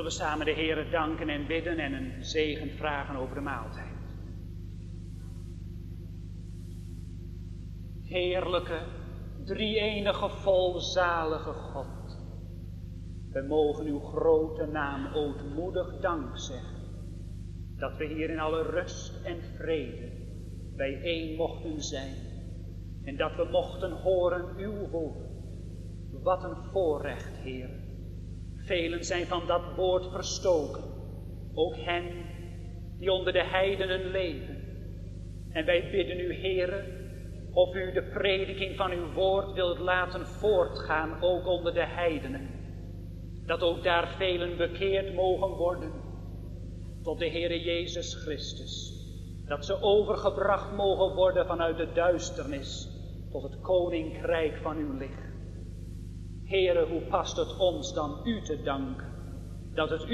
Zullen we samen de Heere danken en bidden en een zegen vragen over de maaltijd. Heerlijke, drie-enige, volzalige God. We mogen uw grote naam ootmoedig dank zeggen. Dat we hier in alle rust en vrede bijeen mochten zijn. En dat we mochten horen uw woord. Wat een voorrecht, Heer. Velen zijn van dat woord verstoken. Ook hen die onder de heidenen leven. En wij bidden u, Heere, of u de prediking van uw woord wilt laten voortgaan, ook onder de heidenen. Dat ook daar velen bekeerd mogen worden tot de Heere Jezus Christus. Dat ze overgebracht mogen worden vanuit de duisternis tot het koninkrijk van uw licht. Heere, hoe past het ons dan u te danken, dat het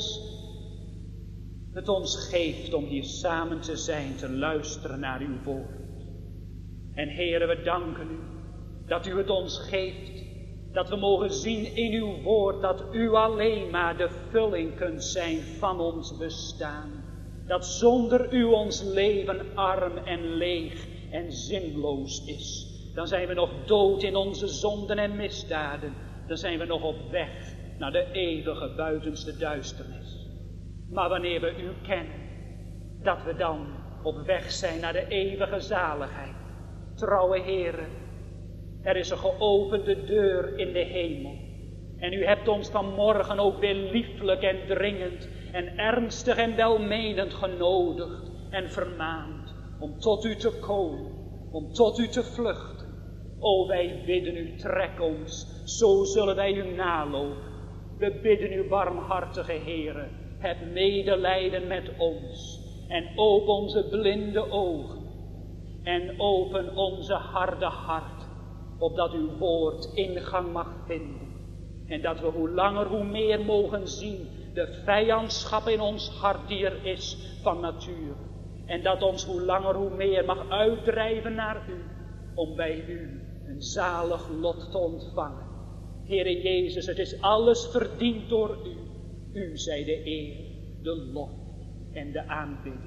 ons geeft om hier samen te zijn, te luisteren naar uw woord. En Heere, we danken u dat u het ons geeft, dat we mogen zien in uw woord dat u alleen maar de vulling kunt zijn van ons bestaan. Dat zonder u ons leven arm en leeg en zinloos is. Dan zijn we nog dood in onze zonden en misdaden. Dan zijn we nog op weg naar de eeuwige buitenste duisternis. Maar wanneer we u kennen, dat we dan op weg zijn naar de eeuwige zaligheid. Trouwe Heere, er is een geopende deur in de hemel. En u hebt ons vanmorgen ook weer lieflijk en dringend en ernstig en welmenend genodigd en vermaand om tot u te komen, om tot u te vluchten. O, wij bidden u, trek ons, zo zullen wij u nalopen. We bidden u, barmhartige Heere, heb medelijden met ons en open onze blinde ogen en open onze harde hart, opdat uw woord ingang mag vinden. En dat we hoe langer hoe meer mogen zien de vijandschap in ons hart die er is van natuur. En dat ons hoe langer hoe meer mag uitdrijven naar u, om bij u een zalig lot te ontvangen. Heere Jezus, het is alles verdiend door u. U zij de eer, de lof en de aanbidding.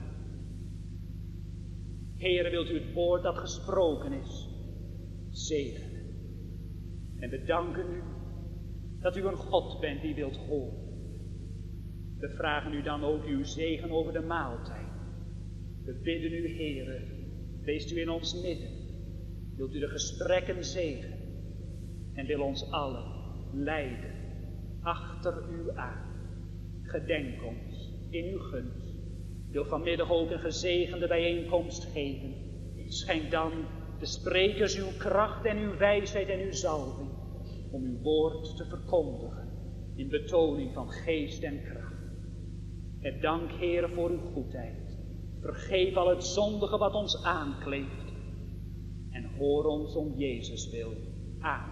Heere, wilt u het woord dat gesproken is zegenen. En we danken u dat u een God bent die wilt horen. We vragen u dan ook uw zegen over de maaltijd. We bidden u, Heere, weest u in ons midden. Wilt u de gesprekken zegenen en wil ons allen leiden achter u aan. Gedenk ons in uw gunst. Wil vanmiddag ook een gezegende bijeenkomst geven. Schenk dan de sprekers uw kracht en uw wijsheid en uw zalving om uw woord te verkondigen in betoning van geest en kracht. Het dank, Heere, voor uw goedheid. Vergeef al het zondige wat ons aankleeft en hoor ons om Jezus wil. Amen.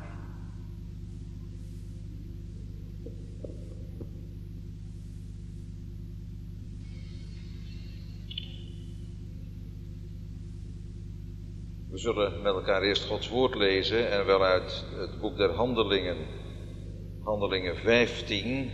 We zullen met elkaar eerst Gods woord lezen en wel uit het boek der Handelingen. Handelingen 15.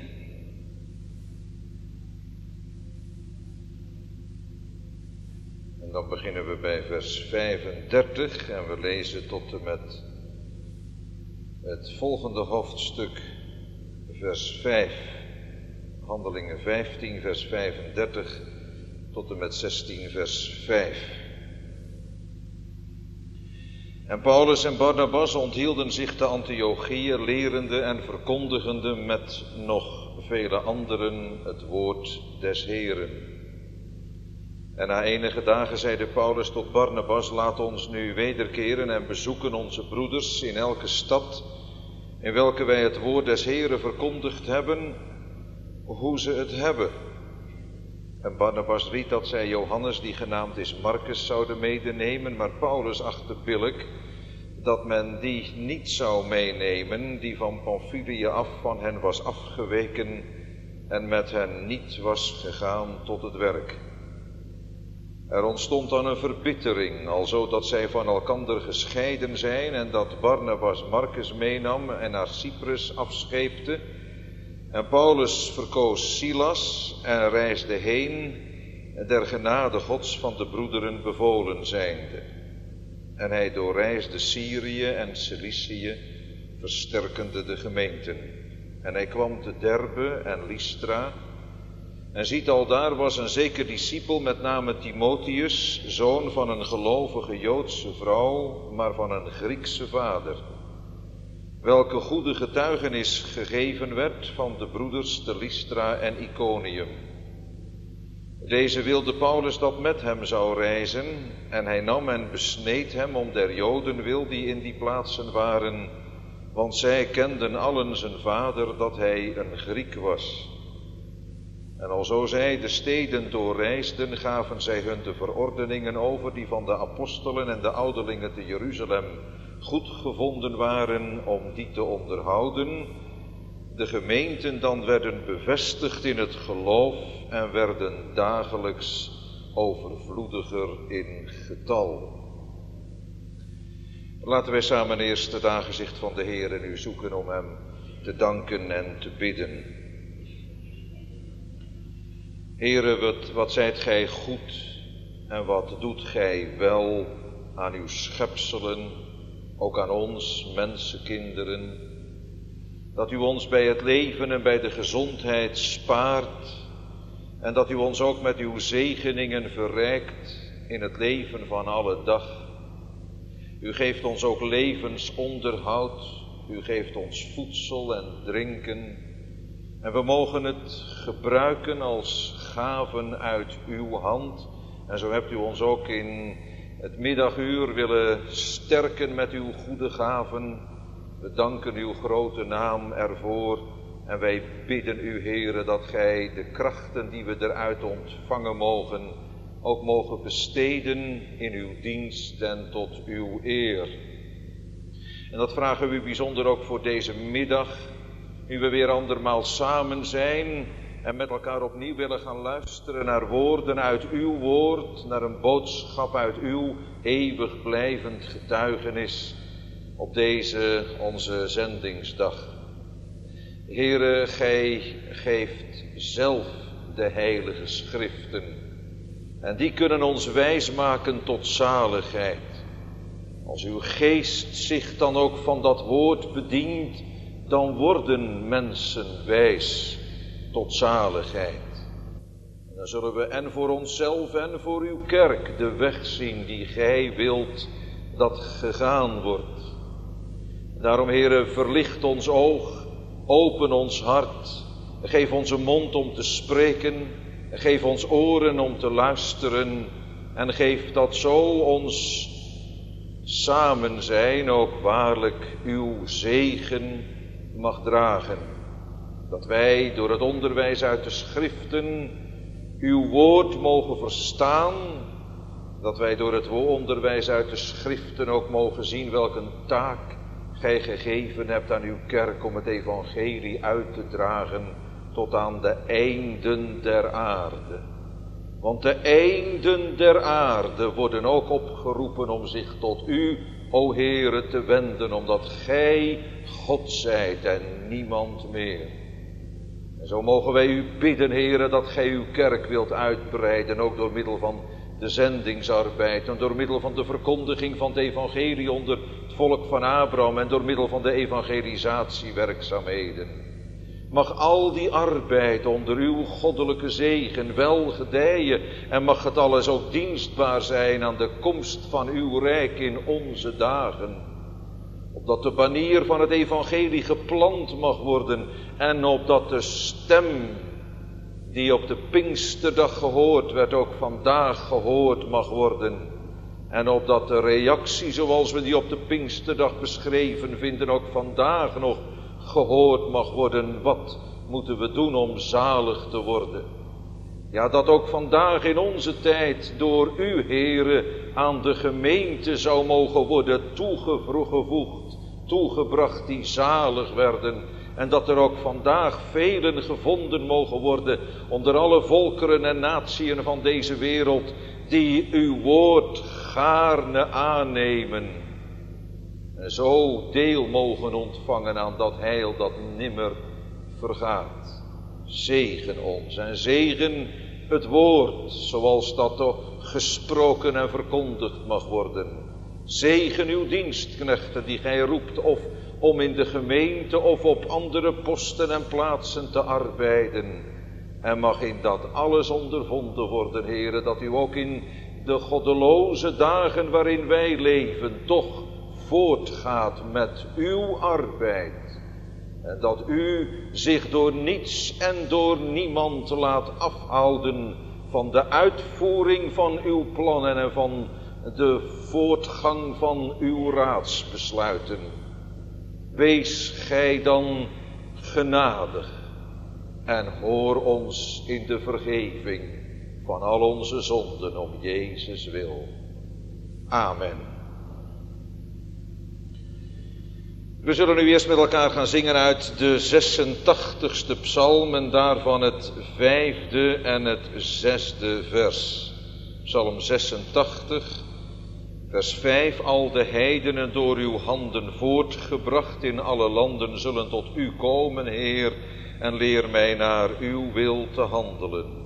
En dan beginnen we bij vers 35 en we lezen tot en met het volgende hoofdstuk, vers 5. Handelingen 15, vers 35 tot en met 16, vers 5. En Paulus en Barnabas onthielden zich te Antiochië, lerende en verkondigende met nog vele anderen het woord des Heren. En na enige dagen zeide Paulus tot Barnabas: laat ons nu wederkeren en bezoeken onze broeders in elke stad, in welke wij het woord des Heren verkondigd hebben, hoe ze het hebben. En Barnabas ried dat zij Johannes, die genaamd is Marcus, zouden medenemen, maar Paulus achtte billijk dat men die niet zou meenemen, die van Pamphylië af van hen was afgeweken en met hen niet was gegaan tot het werk. Er ontstond dan een verbittering, alzo dat zij van elkander gescheiden zijn en dat Barnabas Marcus meenam en naar Cyprus afscheepte En Paulus verkoos Silas en reisde heen, der genade Gods van de broederen bevolen zijnde. En hij doorreisde Syrië en Cilicië, versterkende de gemeenten. En hij kwam te Derbe en Lystra. En ziet, aldaar was een zeker discipel met name Timotheus, zoon van een gelovige Joodse vrouw, maar van een Griekse vader, welke goede getuigenis gegeven werd van de broeders te Lystra en Iconium. Deze wilde Paulus dat met hem zou reizen, en hij nam en besneed hem om der Joden wil die in die plaatsen waren, want zij kenden allen zijn vader dat hij een Griek was. En alzo zij de steden doorreisden, gaven zij hun de verordeningen over die van de apostelen en de ouderlingen te Jeruzalem goed gevonden waren om die te onderhouden. De gemeenten dan werden bevestigd in het geloof en werden dagelijks overvloediger in getal. Laten wij samen eerst het aangezicht van de Heer nu zoeken om hem te danken en te bidden. Heere, wat zijt gij goed en wat doet gij wel aan uw schepselen, ook aan ons, mensenkinderen, dat u ons bij het leven en bij de gezondheid spaart en dat u ons ook met uw zegeningen verrijkt in het leven van alle dag. U geeft ons ook levensonderhoud, u geeft ons voedsel en drinken en we mogen het gebruiken als gaven uit uw hand. En zo hebt u ons ook in het middaguur willen sterken met uw goede gaven. We danken uw grote naam ervoor en wij bidden u, Heere, dat gij de krachten die we eruit ontvangen mogen, ook mogen besteden in uw dienst en tot uw eer. En dat vragen we u bijzonder ook voor deze middag, nu we weer andermaal samen zijn en met elkaar opnieuw willen gaan luisteren naar woorden uit uw woord, naar een boodschap uit uw eeuwig blijvend getuigenis op deze onze zendingsdag. Heere, gij geeft zelf de heilige schriften en die kunnen ons wijsmaken tot zaligheid. Als uw geest zich dan ook van dat woord bedient, dan worden mensen wijs tot zaligheid. En dan zullen we en voor onszelf en voor uw kerk de weg zien die gij wilt dat gegaan wordt. Daarom, Heere, verlicht ons oog, open ons hart, geef ons een mond om te spreken, geef ons oren om te luisteren en geef dat zo ons samen zijn ook waarlijk uw zegen mag dragen. Dat wij door het onderwijs uit de schriften uw woord mogen verstaan. Dat wij door het onderwijs uit de schriften ook mogen zien welke taak gij gegeven hebt aan uw kerk om het evangelie uit te dragen tot aan de einden der aarde. Want de einden der aarde worden ook opgeroepen om zich tot u, o Heere, te wenden, omdat gij God zijt en niemand meer. En zo mogen wij u bidden, Heere, dat gij uw kerk wilt uitbreiden, ook door middel van de zendingsarbeid en door middel van de verkondiging van het evangelie onder het volk van Abraham en door middel van de evangelisatiewerkzaamheden. Mag al die arbeid onder uw goddelijke zegen wel gedijen en mag het alles ook dienstbaar zijn aan de komst van uw rijk in onze dagen. Opdat de banier van het evangelie geplant mag worden en opdat de stem die op de Pinksterdag gehoord werd ook vandaag gehoord mag worden. En opdat de reactie zoals we die op de Pinksterdag beschreven vinden ook vandaag nog gehoord mag worden. Wat moeten we doen om zalig te worden? Ja, dat ook vandaag in onze tijd door u, Heere, aan de gemeente zou mogen worden toegevoegd, toegebracht die zalig werden. En dat er ook vandaag velen gevonden mogen worden onder alle volkeren en natieën van deze wereld, die uw woord gaarne aannemen. En zo deel mogen ontvangen aan dat heil dat nimmer vergaat. Zegen ons en zegen het woord zoals dat toch gesproken en verkondigd mag worden. Zegen uw dienstknechten die gij roept of om in de gemeente of op andere posten en plaatsen te arbeiden. En mag in dat alles ondervonden worden, Heere, dat u ook in de goddeloze dagen waarin wij leven toch voortgaat met uw arbeid. En dat u zich door niets en door niemand laat afhouden van de uitvoering van uw plannen en van de voortgang van uw raadsbesluiten. Wees gij dan genadig en hoor ons in de vergeving van al onze zonden om Jezus wil. Amen. We zullen nu eerst met elkaar gaan zingen uit de 86ste psalm en daarvan het 5e en het 6e vers. Psalm 86, vers 5. Al de heidenen door uw handen voortgebracht in alle landen zullen tot u komen, Heer, en leer mij naar uw wil te handelen.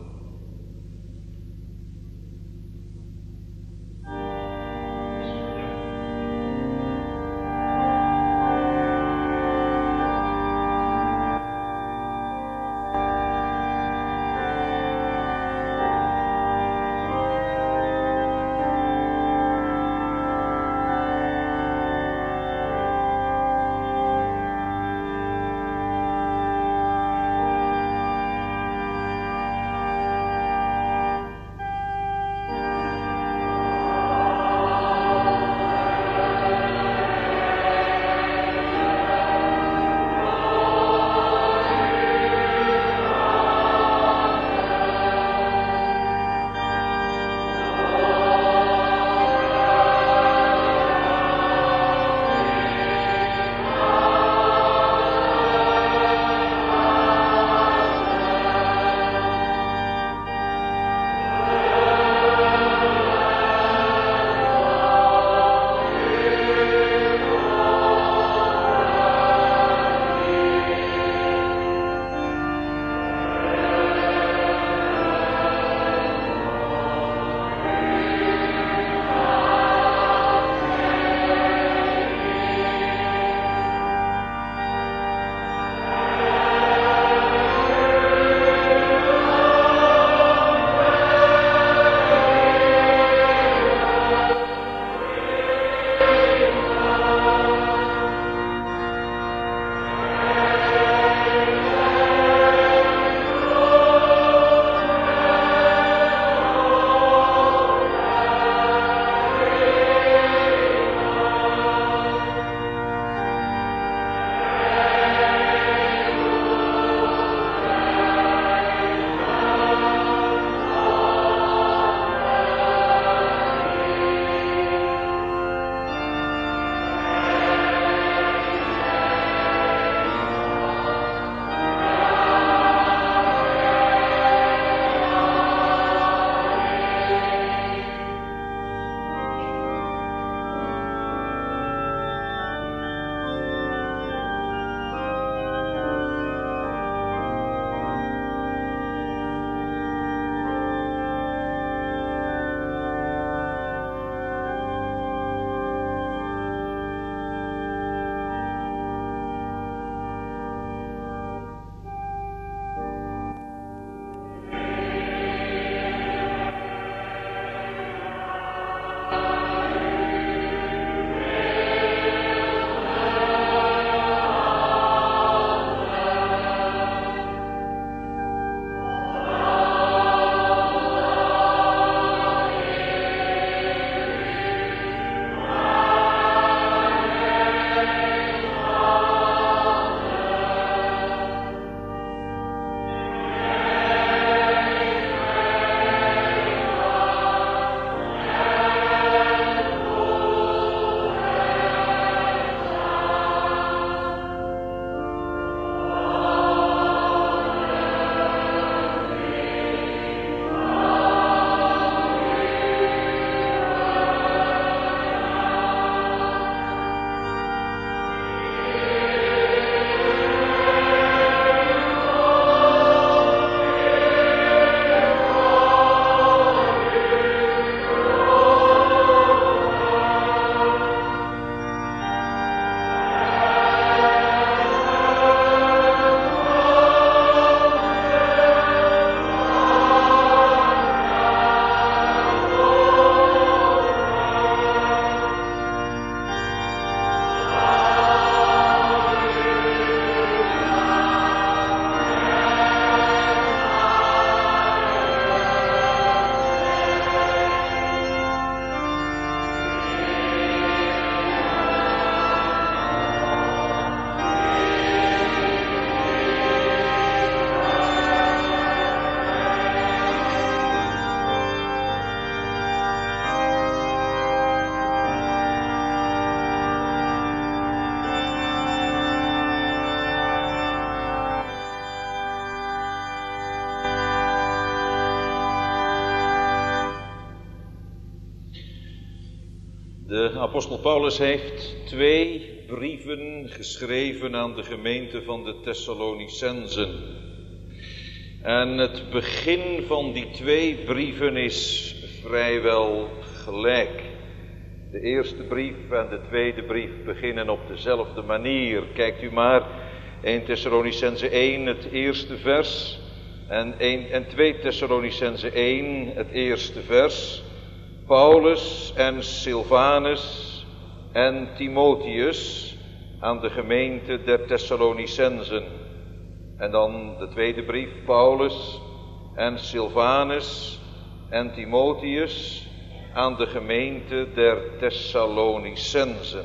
apostel Paulus heeft 2 brieven geschreven aan de gemeente van de Thessalonicenzen. En het begin van die 2 brieven is vrijwel gelijk. De eerste brief en de tweede brief beginnen op dezelfde manier. Kijkt u maar, 1 Thessalonicenzen 1, het eerste vers. En 2 Thessalonicenzen 1, het eerste vers. Paulus en Silvanus en Timotheus aan de gemeente der Thessalonicenzen. En dan de tweede brief, Paulus en Silvanus en Timotheus aan de gemeente der Thessalonicenzen.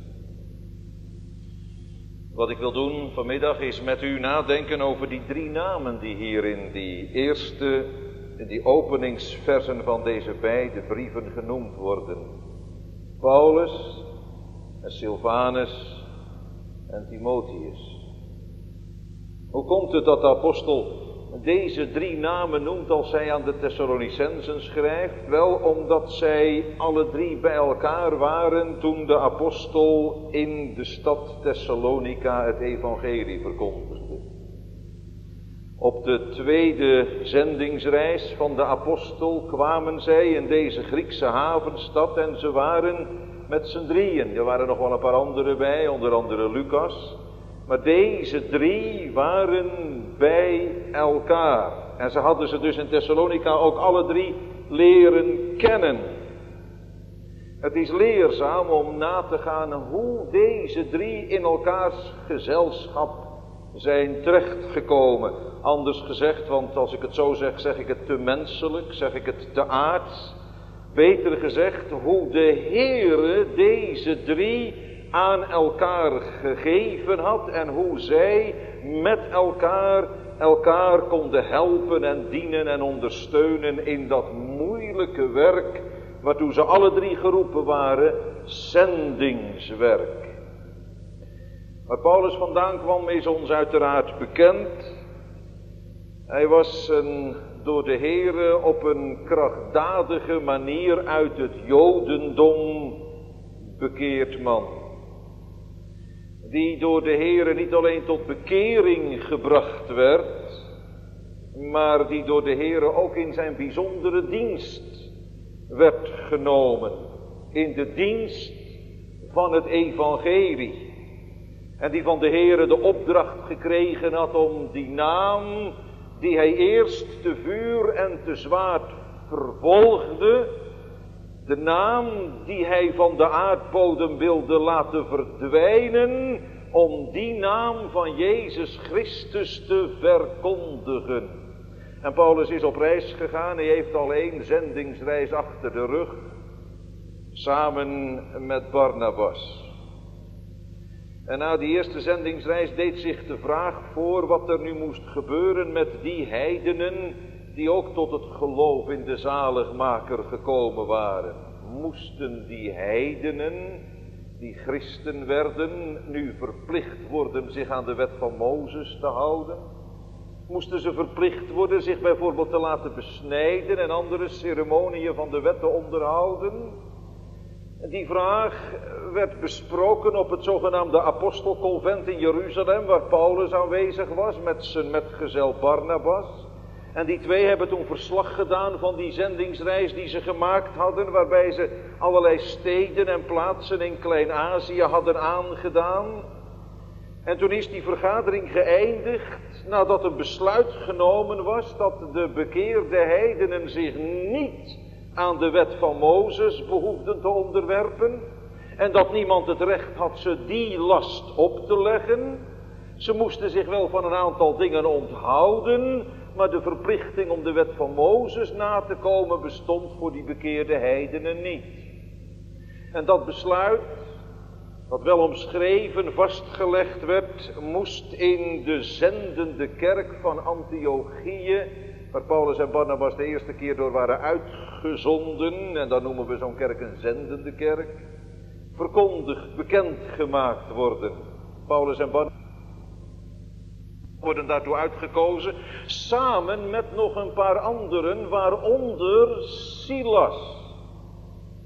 Wat ik wil doen vanmiddag is met u nadenken over die 3 namen die hier in die openingsversen van deze beide brieven genoemd worden. Paulus en Silvanus en Timotheus. Hoe komt het dat de apostel deze 3 namen noemt als hij aan de Thessalonicenzen schrijft? Wel, omdat zij alle 3 bij elkaar waren toen de apostel in de stad Thessalonica het evangelie verkondigde. Op de tweede zendingsreis van de apostel kwamen zij in deze Griekse havenstad en ze waren met z'n 3. Er waren nog wel een paar anderen bij, onder andere Lucas. Maar deze 3 waren bij elkaar. En ze hadden ze dus in Thessalonica ook alle 3 leren kennen. Het is leerzaam om na te gaan hoe deze 3 in elkaars gezelschap zijn terechtgekomen. Anders gezegd, want als ik het zo zeg, zeg ik het te menselijk, zeg ik het te aards. Beter gezegd, hoe de Heere deze 3 aan elkaar gegeven had en hoe zij met elkaar konden helpen en dienen en ondersteunen in dat moeilijke werk waartoe ze alle 3 geroepen waren, zendingswerk. Waar Paulus vandaan kwam is ons uiteraard bekend. Hij was door de Heere op een krachtdadige manier uit het Jodendom bekeerd man. Die door de Heere niet alleen tot bekering gebracht werd, maar die door de Heere ook in zijn bijzondere dienst werd genomen. In de dienst van het evangelie. En die van de Heere de opdracht gekregen had om die naam die hij eerst te vuur en te zwaard vervolgde, de naam die hij van de aardbodem wilde laten verdwijnen, om die naam van Jezus Christus te verkondigen. En Paulus is op reis gegaan, hij heeft al 1 zendingsreis achter de rug, samen met Barnabas. En na die eerste zendingsreis deed zich de vraag voor wat er nu moest gebeuren met die heidenen die ook tot het geloof in de zaligmaker gekomen waren. Moesten die heidenen, die christen werden, nu verplicht worden zich aan de wet van Mozes te houden? Moesten ze verplicht worden zich bijvoorbeeld te laten besnijden en andere ceremonieën van de wet te onderhouden? Die vraag werd besproken op het zogenaamde apostelconvent in Jeruzalem, waar Paulus aanwezig was met zijn metgezel Barnabas. En die 2 hebben toen verslag gedaan van die zendingsreis die ze gemaakt hadden, waarbij ze allerlei steden en plaatsen in Klein-Azië hadden aangedaan. En toen is die vergadering geëindigd nadat een besluit genomen was dat de bekeerde heidenen zich niet aan de wet van Mozes behoefden te onderwerpen. En dat niemand het recht had ze die last op te leggen. Ze moesten zich wel van een aantal dingen onthouden, maar de verplichting om de wet van Mozes na te komen bestond voor die bekeerde heidenen niet. En dat besluit, dat wel omschreven vastgelegd werd, moest in de zendende kerk van Antiochië, waar Paulus en Barnabas de eerste keer door waren uitgezonden, en dan noemen we zo'n kerk een zendende kerk, verkondigd, bekendgemaakt worden. Paulus en Barnabas worden daartoe uitgekozen, samen met nog een paar anderen, waaronder Silas.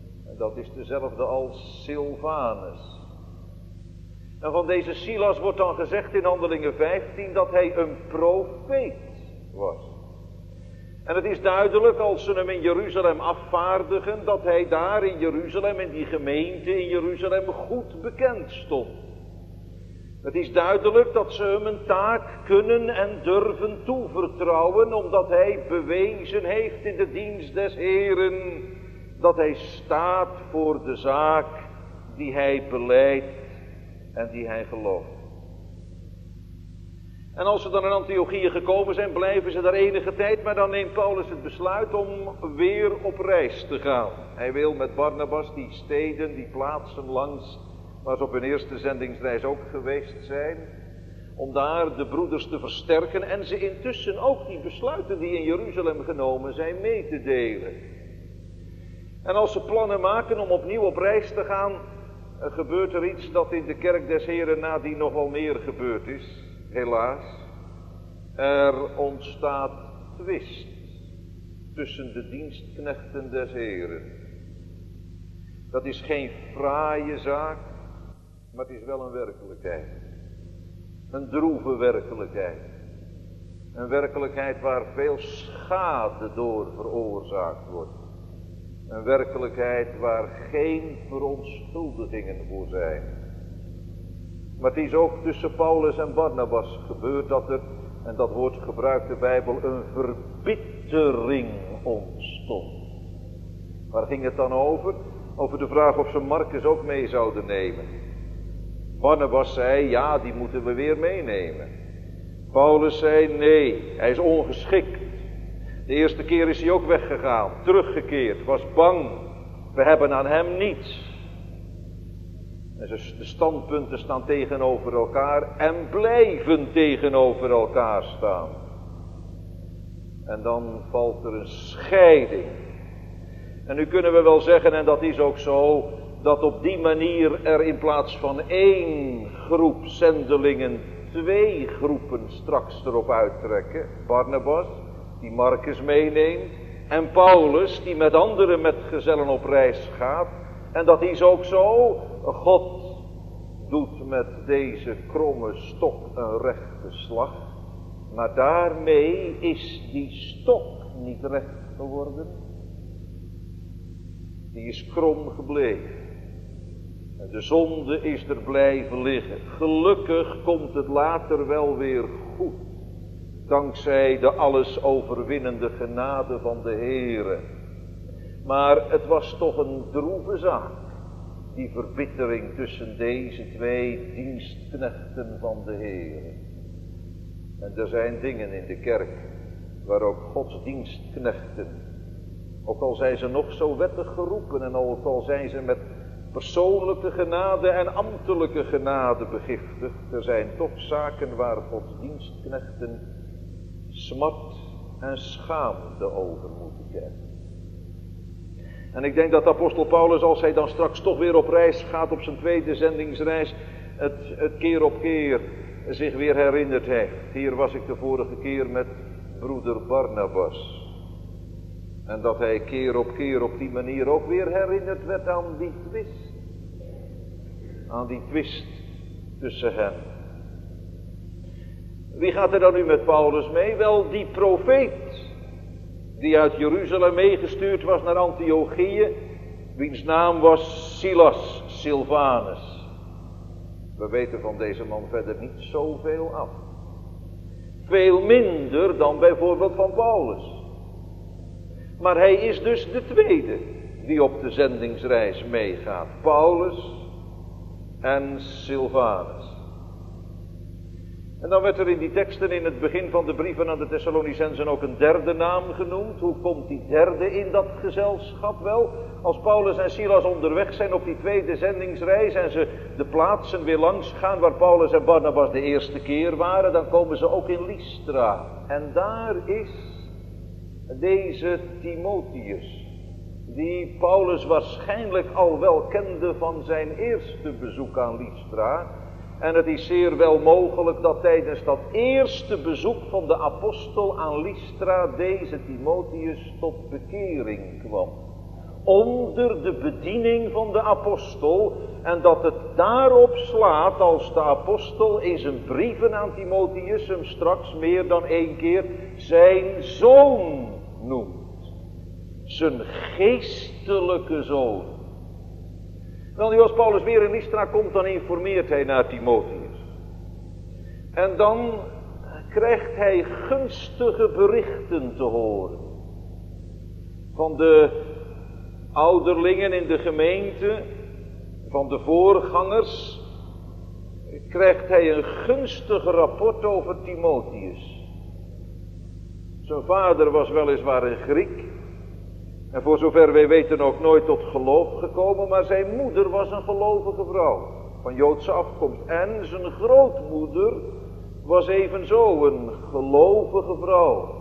dat is dezelfde als Silvanus. En van deze Silas wordt dan gezegd in Handelingen 15 dat hij een profeet was. En het is duidelijk als ze hem in Jeruzalem afvaardigen, dat hij daar in Jeruzalem, in die gemeente in Jeruzalem, goed bekend stond. Het is duidelijk dat ze hem een taak kunnen en durven toevertrouwen, omdat hij bewezen heeft in de dienst des Heeren, dat hij staat voor de zaak die hij belijdt en die hij gelooft. En als ze dan in Antiochië gekomen zijn, blijven ze daar enige tijd, maar dan neemt Paulus het besluit om weer op reis te gaan. Hij wil met Barnabas die steden, die plaatsen langs, waar ze op hun eerste zendingsreis ook geweest zijn, om daar de broeders te versterken en ze intussen ook die besluiten die in Jeruzalem genomen zijn mee te delen. En als ze plannen maken om opnieuw op reis te gaan, gebeurt er iets dat in de kerk des Heren nadien nog wel meer gebeurd is. Helaas, er ontstaat twist tussen de dienstknechten des Heren. Dat is geen fraaie zaak, maar het is wel een werkelijkheid. Een droeve werkelijkheid. Een werkelijkheid waar veel schade door veroorzaakt wordt. Een werkelijkheid waar geen verontschuldigingen voor zijn. Maar het is ook tussen Paulus en Barnabas gebeurd dat er, en dat woord gebruikt de Bijbel, een verbittering ontstond. Waar ging het dan over? Over de vraag of ze Marcus ook mee zouden nemen. Barnabas zei, ja, die moeten we weer meenemen. Paulus zei, nee, hij is ongeschikt. De eerste keer is hij ook weggegaan, teruggekeerd, was bang. We hebben aan hem niets. En de standpunten staan tegenover elkaar en blijven tegenover elkaar staan. En dan valt er een scheiding. En nu kunnen we wel zeggen, en dat is ook zo, dat op die manier er in plaats van 1 groep zendelingen 2 groepen straks erop uittrekken. Barnabas, die Marcus meeneemt, en Paulus, die met andere metgezellen op reis gaat. En dat is ook zo. God doet met deze kromme stok een rechte slag. Maar daarmee is die stok niet recht geworden. Die is krom gebleven. En de zonde is er blijven liggen. Gelukkig komt het later wel weer goed. Dankzij de alles overwinnende genade van de Heere. Maar het was toch een droeve zaak. Die verbittering tussen deze 2 dienstknechten van de Heere. En er zijn dingen in de kerk waar ook Gods dienstknechten, ook al zijn ze nog zo wettig geroepen en ook al zijn ze met persoonlijke genade en ambtelijke genade begiftigd, er zijn toch zaken waar Gods dienstknechten smart en schaamte over moeten kennen. En ik denk dat apostel Paulus, als hij dan straks toch weer op reis gaat op zijn tweede zendingsreis, het keer op keer zich weer herinnerd heeft. Hier was ik de vorige keer met broeder Barnabas. En dat hij keer op die manier ook weer herinnerd werd aan die twist. Aan die twist tussen hen. Wie gaat er dan nu met Paulus mee? Wel, die profeet die uit Jeruzalem meegestuurd was naar Antiochië, wiens naam was Silas, Silvanus. We weten van deze man verder niet zoveel af. Veel minder dan bijvoorbeeld van Paulus. Maar hij is dus de tweede die op de zendingsreis meegaat. Paulus en Silvanus. En dan werd er in die teksten in het begin van de brieven aan de Thessalonicenzen ook een derde naam genoemd. Hoe komt die derde in dat gezelschap? Wel, als Paulus en Silas onderweg zijn op die tweede zendingsreis en ze de plaatsen weer langs gaan waar Paulus en Barnabas de eerste keer waren, dan komen ze ook in Lystra. En daar is deze Timotheus, die Paulus waarschijnlijk al wel kende van zijn eerste bezoek aan Lystra. En het is zeer wel mogelijk dat tijdens dat eerste bezoek van de apostel aan Lystra deze Timotheus tot bekering kwam. onder de bediening van de apostel, en dat het daarop slaat als de apostel in zijn brieven aan Timotheus hem straks meer dan 1 keer zijn zoon noemt. Zijn geestelijke zoon. Wel, nu als Paulus weer in Lystra komt, dan informeert hij naar Timotheus. En dan krijgt hij gunstige berichten te horen. Van de ouderlingen in de gemeente, van de voorgangers, krijgt hij een gunstig rapport over Timotheus. Zijn vader was weliswaar een Griek, en voor zover wij weten ook nooit tot geloof gekomen, maar zijn moeder was een gelovige vrouw, van Joodse afkomst. En zijn grootmoeder was evenzo een gelovige vrouw.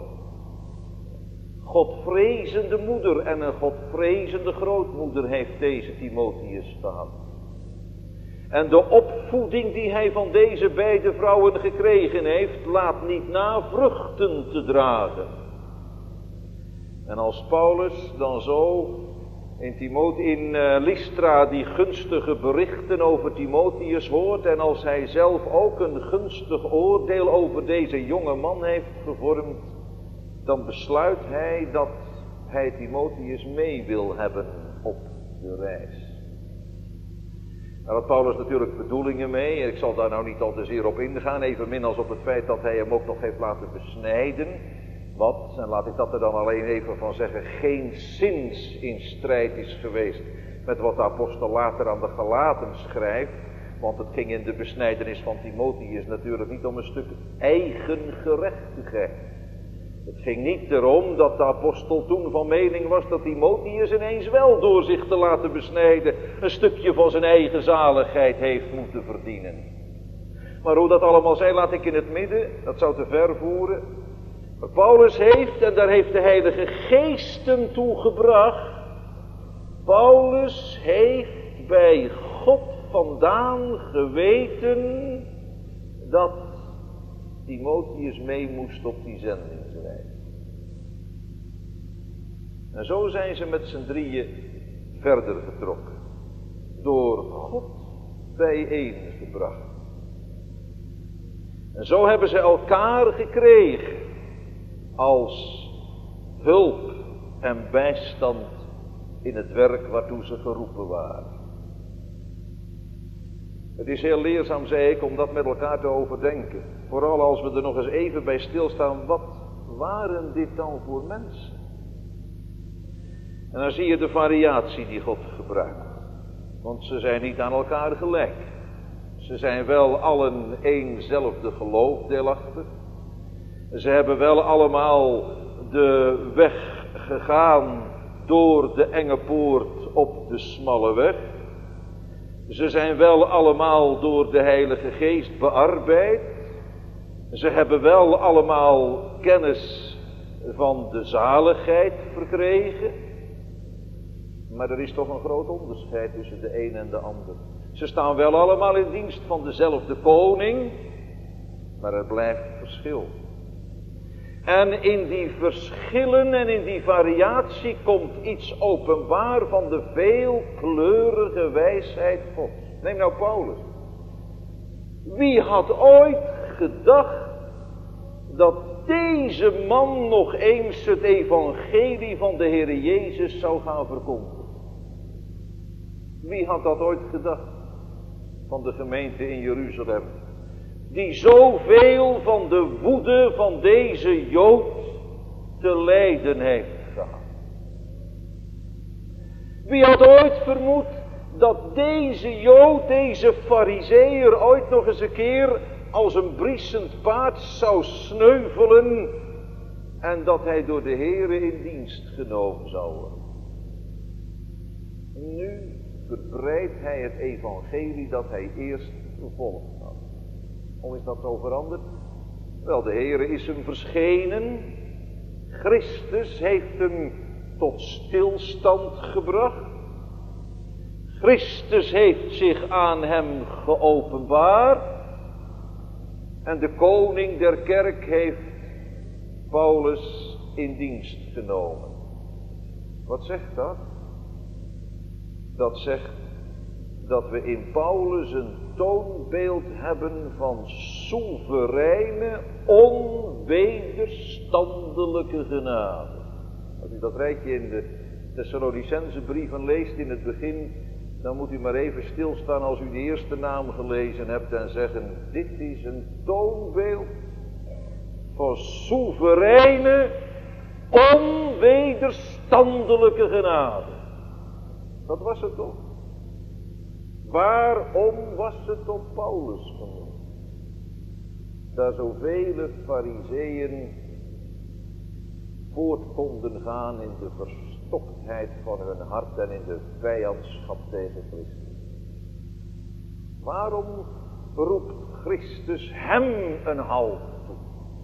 Godvrezende moeder en een godvrezende grootmoeder heeft deze Timotheus gehad. En de opvoeding die hij van deze beide vrouwen gekregen heeft, laat niet na vruchten te dragen. En als Paulus dan zo in Lystra die gunstige berichten over Timotheus hoort, en als hij zelf ook een gunstig oordeel over deze jonge man heeft gevormd, dan besluit hij dat hij Timotheus mee wil hebben op de reis. Daar had Paulus natuurlijk bedoelingen mee, en ik zal daar nou niet al te zeer op ingaan, evenmin als op het feit dat hij hem ook nog heeft laten besnijden, wat, en laat ik dat er dan alleen even van zeggen, geen zins in strijd is geweest met wat de apostel later aan de Galaten schrijft, want het ging in de besnijdenis van Timotheus natuurlijk niet om een stuk eigen gerechtigheid. Het ging niet erom dat de apostel toen van mening was dat Timotheus ineens wel door zich te laten besnijden een stukje van zijn eigen zaligheid heeft moeten verdienen. Maar hoe dat allemaal zij, laat ik in het midden, dat zou te ver voeren. Maar Paulus heeft, en daar heeft de Heilige Geest hem toe gebracht, Paulus heeft bij God vandaan geweten dat Timotheus mee moest op die zendingsreis. En zo zijn ze met z'n drieën verder getrokken. Door God bijeengebracht. En zo hebben ze elkaar gekregen als hulp en bijstand in het werk waartoe ze geroepen waren. Het is heel leerzaam, zei ik, om dat met elkaar te overdenken. Vooral als we er nog eens even bij stilstaan, wat waren dit dan voor mensen? En dan zie je de variatie die God gebruikt. Want ze zijn niet aan elkaar gelijk. Ze zijn wel allen éénzelfde geloof deelachtig. Ze hebben wel allemaal de weg gegaan door de enge poort op de smalle weg. Ze zijn wel allemaal door de Heilige Geest bearbeid. Ze hebben wel allemaal kennis van de zaligheid verkregen. Maar er is toch een groot onderscheid tussen de een en de ander. Ze staan wel allemaal in dienst van dezelfde koning, maar er blijft verschil. En in die verschillen en in die variatie komt iets openbaar van de veelkleurige wijsheid Gods. Neem nou Paulus. Wie had ooit gedacht dat deze man nog eens het evangelie van de Heer Jezus zou gaan verkondigen? Wie had dat ooit gedacht van de gemeente in Jeruzalem? Die zoveel van de woede van deze Jood te lijden heeft gehad. Wie had ooit vermoed dat deze Jood, deze Farizeeër ooit nog eens een keer als een briesend paard zou sneuvelen en dat hij door de Heere in dienst genomen zou worden? Nu verbreidt hij het evangelie dat hij eerst vervolgd had. Hoe is dat zo veranderd? Wel, de Heere is hem verschenen. Christus heeft hem tot stilstand gebracht. Christus heeft zich aan hem geopenbaard. En de koning der kerk heeft Paulus in dienst genomen. Wat zegt dat? dat zegt dat we in Paulus een toonbeeld hebben van soevereine, onwederstandelijke genade. Als u dat rijtje in de Thessalonicense brieven leest in het begin, dan moet u maar even stilstaan als u de eerste naam gelezen hebt en zeggen, dit is een toonbeeld van soevereine, onwederstandelijke genade. Dat was het toch? Waarom was het op Paulus genoemd? Daar zoveel fariseeën voort konden gaan in de verstoktheid van hun hart en in de vijandschap tegen Christus. Waarom roept Christus hem een halt toe?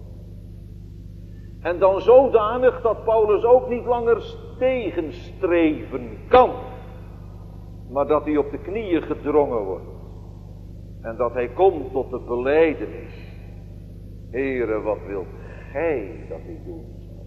En dan zodanig dat Paulus ook niet langer tegenstreven kan, maar dat hij op de knieën gedrongen wordt. En dat hij komt tot de belijdenis. Heere, wat wilt gij dat ik doe?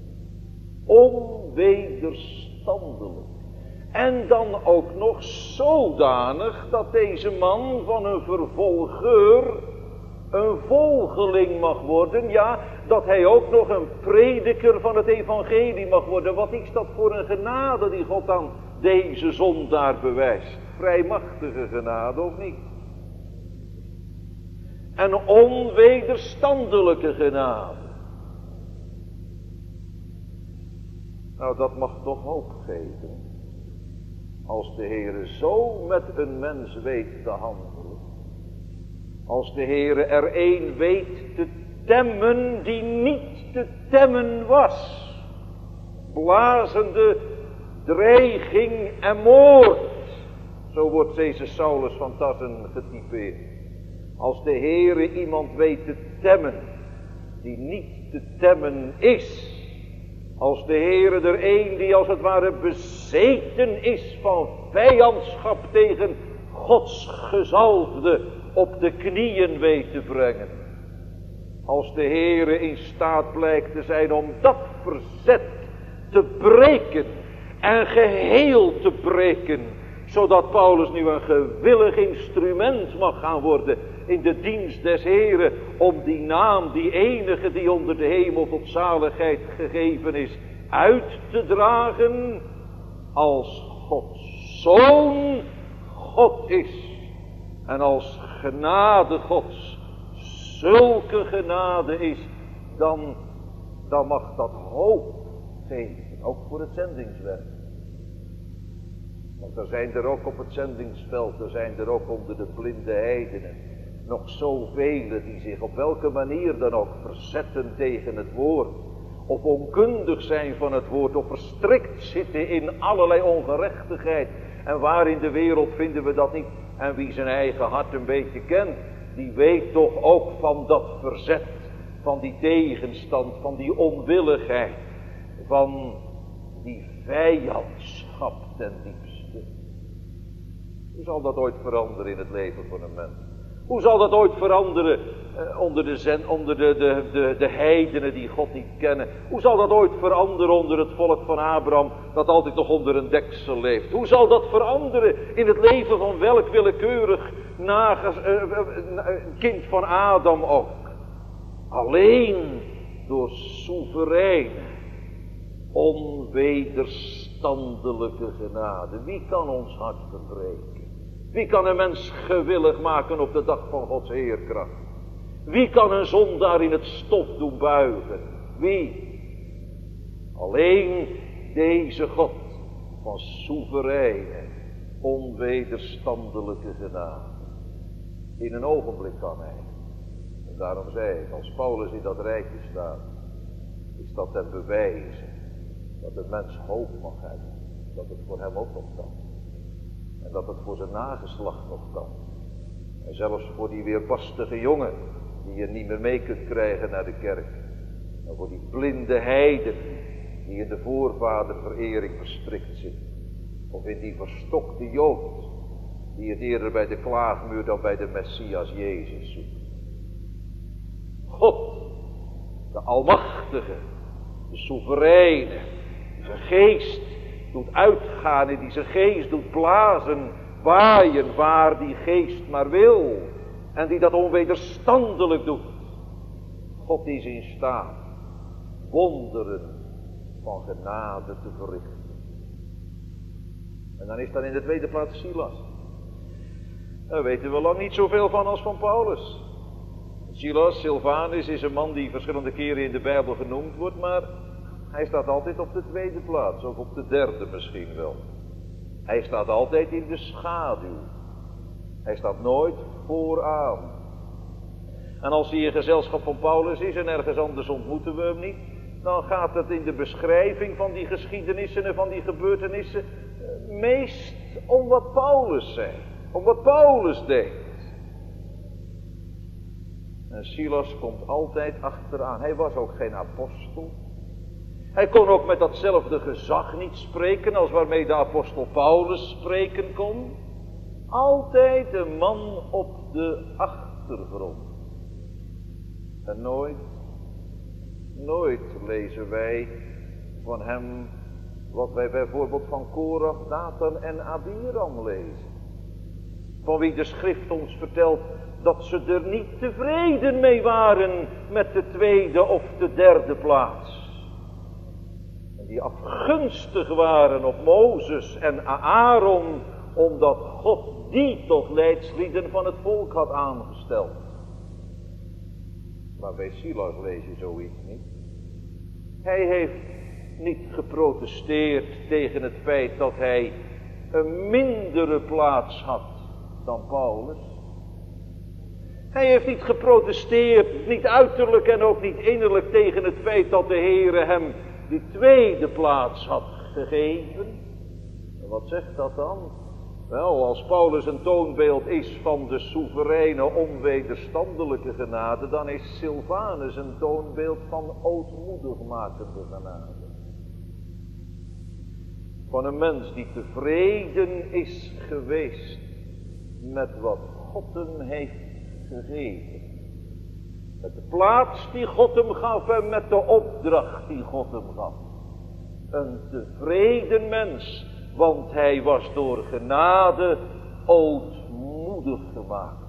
Onwederstandelijk. En dan ook nog zodanig dat deze man van een vervolger een volgeling mag worden. Ja, dat hij ook nog een prediker van het evangelie mag worden. Wat is dat voor een genade die God aan deze zondaar bewijst? Vrij machtige genade, of niet? Een onwederstandelijke genade. Nou, dat mag toch hoop geven. Als de Heere zo met een mens weet te handelen. Als de Heere er een weet te temmen die niet te temmen was. Blazende dreiging en moord. Zo wordt deze Saulus van Tarsen getypeerd. Als de Heere iemand weet te temmen die niet te temmen is. Als de Heere er een die als het ware bezeten is van vijandschap tegen Gods gezalfde op de knieën weet te brengen. Als de Heere in staat blijkt te zijn om dat verzet te breken en geheel te breken. Zodat Paulus nu een gewillig instrument mag gaan worden in de dienst des Heren. Om die naam, die enige die onder de hemel tot zaligheid gegeven is, uit te dragen. Als Gods Zoon God is. En als genade Gods zulke genade is. Dan mag dat hoop geven. Ook voor het zendingswerk. Want er zijn er ook op het zendingsveld, er zijn er ook onder de blinde heidenen nog zoveel die zich op welke manier dan ook verzetten tegen het woord. Of onkundig zijn van het woord, of verstrikt zitten in allerlei ongerechtigheid. En waar in de wereld vinden we dat niet? En wie zijn eigen hart een beetje kent, die weet toch ook van dat verzet, van die tegenstand, van die onwilligheid, van die vijandschap ten diepste. Hoe zal dat ooit veranderen in het leven van een mens? Hoe zal dat ooit veranderen onder de heidenen die God niet kennen? Hoe zal dat ooit veranderen onder het volk van Abraham dat altijd nog onder een deksel leeft? Hoe zal dat veranderen in het leven van welk willekeurig kind van Adam ook? Alleen door soevereine, onwederstandelijke genade. Wie kan ons hart verbreken? Wie kan een mens gewillig maken op de dag van Gods heerkracht? Wie kan een zondaar in het stof doen buigen? Wie? Alleen deze God van soevereine, onwederstandelijke genade. In een ogenblik kan hij. En daarom zei ik, als Paulus in dat rijtje staat, is dat ten bewijze dat de mens hoop mag hebben. Dat het voor hem ook nog kan. En dat het voor zijn nageslacht nog kan. En zelfs voor die weerbarstige jongen, die je niet meer mee kunt krijgen naar de kerk. En voor die blinde heiden, die in de voorvaderverering verstrikt zit. Of in die verstokte Jood, die het eerder bij de klaagmuur dan bij de Messias Jezus zoekt. God, de Almachtige, de Soevereine, zijn geest doet uitgaan en die zijn geest doet blazen, waaien waar die geest maar wil. En die dat onwederstandelijk doet. God is in staat wonderen van genade te verrichten. En dan is dan in de tweede plaats Silas. Daar weten we lang niet zoveel van als van Paulus. Silas, Silvanus, is een man die verschillende keren in de Bijbel genoemd wordt, maar hij staat altijd op de tweede plaats, of op de derde misschien wel. Hij staat altijd in de schaduw. Hij staat nooit vooraan. En als hij in gezelschap van Paulus is en ergens anders ontmoeten we hem niet, dan gaat het in de beschrijving van die geschiedenissen en van die gebeurtenissen meest om wat Paulus zei, om wat Paulus deed. En Silas komt altijd achteraan. Hij was ook geen apostel. Hij kon ook met datzelfde gezag niet spreken als waarmee de apostel Paulus spreken kon. Altijd een man op de achtergrond. En nooit lezen wij van hem wat wij bijvoorbeeld van Korach, Dathan en Abiram lezen. Van wie de schrift ons vertelt dat ze er niet tevreden mee waren met de tweede of de derde plaats. En die afgunstig waren op Mozes en Aaron, omdat God die tot leidslieden van het volk had aangesteld. Maar bij Silas lees je zoiets niet. Hij heeft niet geprotesteerd tegen het feit dat hij een mindere plaats had dan Paulus. Hij heeft niet geprotesteerd, niet uiterlijk en ook niet innerlijk, tegen het feit dat de Heere hem de tweede plaats had gegeven. En wat zegt dat dan? Wel, als Paulus een toonbeeld is van de soevereine, onwederstandelijke genade, dan is Silvanus een toonbeeld van ootmoedigmakende genade. Van een mens die tevreden is geweest met wat God hem heeft gegeven. Met de plaats die God hem gaf en met de opdracht die God hem gaf. Een tevreden mens, want hij was door genade ootmoedig gemaakt.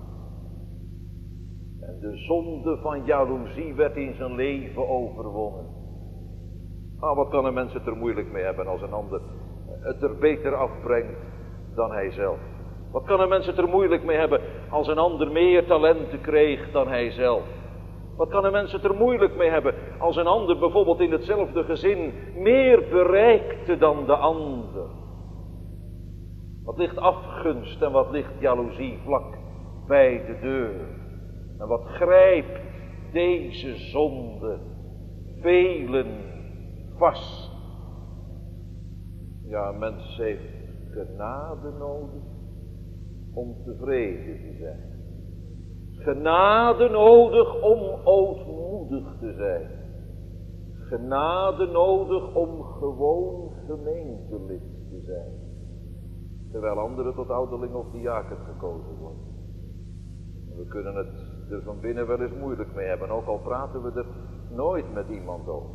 En de zonde van jaloezie werd in zijn leven overwonnen. Wat kan een mens het er moeilijk mee hebben als een ander het er beter afbrengt dan hij zelf? Wat kan een mens het er moeilijk mee hebben als een ander meer talenten kreeg dan hij zelf? Wat kan een mens het er moeilijk mee hebben als een ander bijvoorbeeld in hetzelfde gezin meer bereikte dan de ander? Wat ligt afgunst en wat ligt jaloezie vlak bij de deur? En wat grijpt deze zonde velen vast? Ja, een mens heeft genade nodig om tevreden te zijn. Genade nodig om ootmoedig te zijn. Genade nodig om gewoon gemeentelid te zijn. Terwijl anderen tot ouderling of diaken gekozen worden. We kunnen het er van binnen wel eens moeilijk mee hebben, ook al praten we er nooit met iemand over.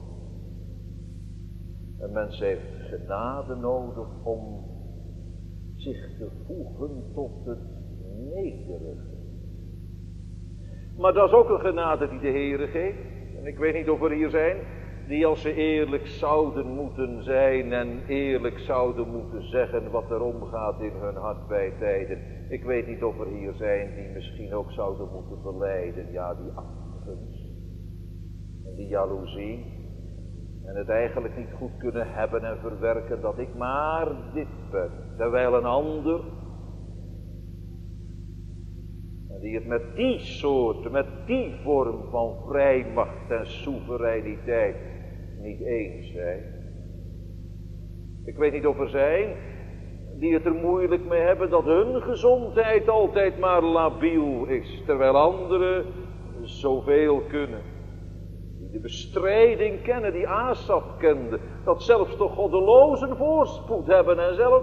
Een mens heeft genade nodig om zich te voegen tot het nederige. Maar dat is ook een genade die de Heere geeft. En ik weet niet of er hier zijn die als ze eerlijk zouden moeten zijn en eerlijk zouden moeten zeggen wat er omgaat in hun hart bij tijden. Ik weet niet of er hier zijn die misschien ook zouden moeten belijden, ja, die afgunst en die jaloezie. En het eigenlijk niet goed kunnen hebben en verwerken dat ik maar dit ben. Terwijl een ander, en die het met die soort, met die vorm van vrijmacht en soevereiniteit niet eens zijn. Ik weet niet of er zijn die het er moeilijk mee hebben dat hun gezondheid altijd maar labiel is. Terwijl anderen zoveel kunnen. Die de bestrijding kennen, die Asaf kende. Dat zelfs de goddelozen voorspoed hebben en zelf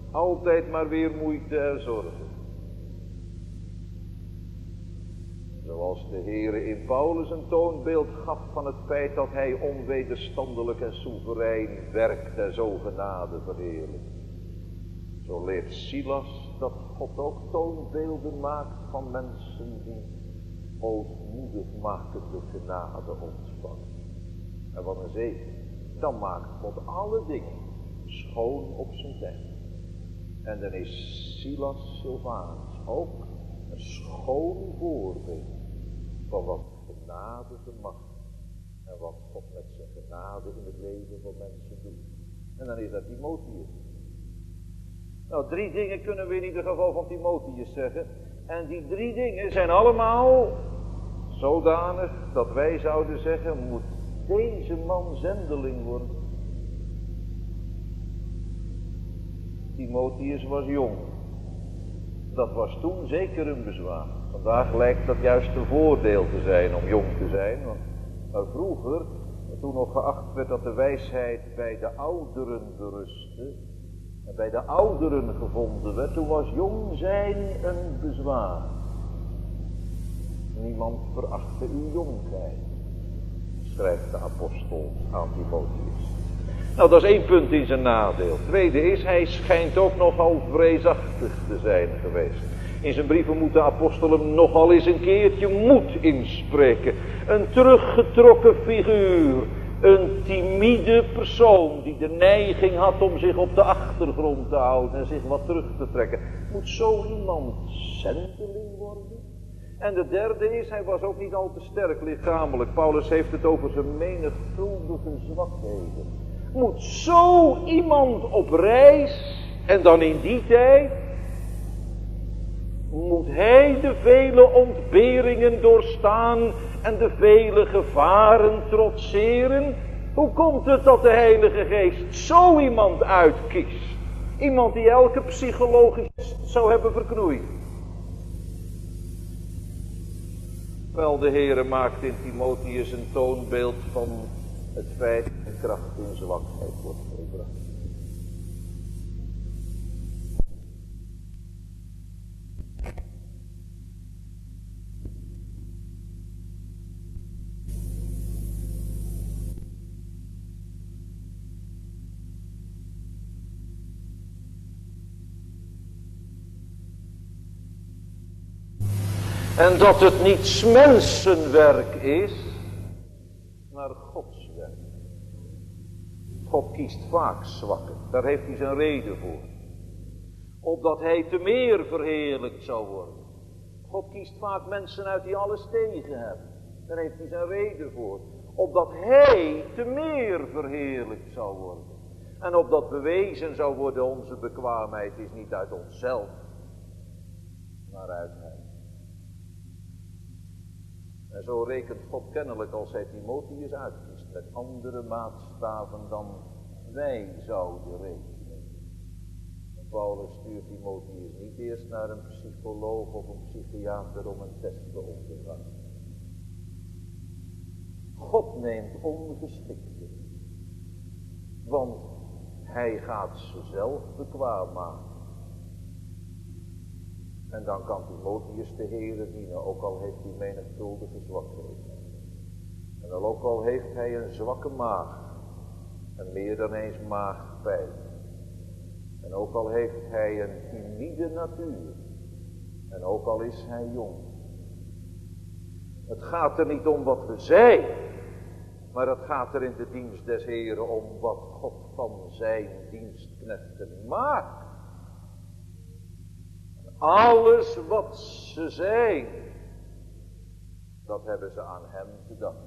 altijd maar weer moeite en zorgen. Zo Zoals de Heere in Paulus een toonbeeld gaf van het feit dat hij onwederstandelijk en soeverein werkt en zo genade verheerlijkt. Zo leert Silas dat God ook toonbeelden maakt van mensen die ootmoedigmakende genade ontvangen. En wat een zegen. Dan maakt God alle dingen schoon op zijn tijd. En dan is Silas Silvanus ook een schoon voorbeeld van wat genade vermag. En wat God met zijn genade in het leven van mensen doet. En dan is dat Timotheus. Nou, 3 dingen kunnen we in ieder geval van Timotheus zeggen. En die 3 dingen zijn allemaal zodanig dat wij zouden zeggen, moet deze man zendeling worden. Timotheus was jong. Dat was toen zeker een bezwaar. Vandaag lijkt dat juist een voordeel te zijn om jong te zijn. Maar vroeger, toen nog geacht werd dat de wijsheid bij de ouderen berustte, en bij de ouderen gevonden werd, toen was jong zijn een bezwaar. Niemand verachtte uw jongheid, schrijft de apostel aan Timotheus. Nou, dat is 1 punt in zijn nadeel. Tweede is, hij schijnt ook nogal vreesachtig te zijn geweest. In zijn brieven moet de apostel hem nogal eens een keertje moed inspreken. Een teruggetrokken figuur. Een timide persoon die de neiging had om zich op de achtergrond te houden en zich wat terug te trekken. Moet zo iemand zendeling worden? En de derde is, hij was ook niet al te sterk lichamelijk. Paulus heeft het over zijn menigvuldige zwakheden. Moet zo iemand op reis, en dan in die tijd, moet hij de vele ontberingen doorstaan en de vele gevaren trotseren? Hoe komt het dat de Heilige Geest zo iemand uitkiest? Iemand die elke psychologisch zou hebben verknoeid. Wel, de Heere maakt in Timotheus een toonbeeld van het feit dat kracht in zwakheid wordt volbracht. En dat het niet mensenwerk is, maar Gods werk. God kiest vaak zwakken, daar heeft hij zijn reden voor. Opdat hij te meer verheerlijkt zou worden. God kiest vaak mensen uit die alles tegen hebben. Daar heeft hij zijn reden voor. Opdat hij te meer verheerlijkt zou worden. En opdat bewezen zou worden, onze bekwaamheid is niet uit onszelf, maar uit hem. En zo rekent God kennelijk als hij Timotheus uitkiest met andere maatstaven dan wij zouden rekenen. En Paulus stuurt Timotheus niet eerst naar een psycholoog of een psychiater om een test te ondergaan. God neemt ongeschikten, want hij gaat ze zelf bekwaam maken. En dan kan Timotheus de Heere dienen, ook al heeft hij menigvuldige zwakheden. En ook al heeft hij een zwakke maag, en meer dan eens maagpijn. En ook al heeft hij een timide natuur, en ook al is hij jong. Het gaat er niet om wat we zijn, maar het gaat er in de dienst des Heeren om wat God van zijn dienstknechten maakt. Alles wat ze zijn, dat hebben ze aan hem te danken.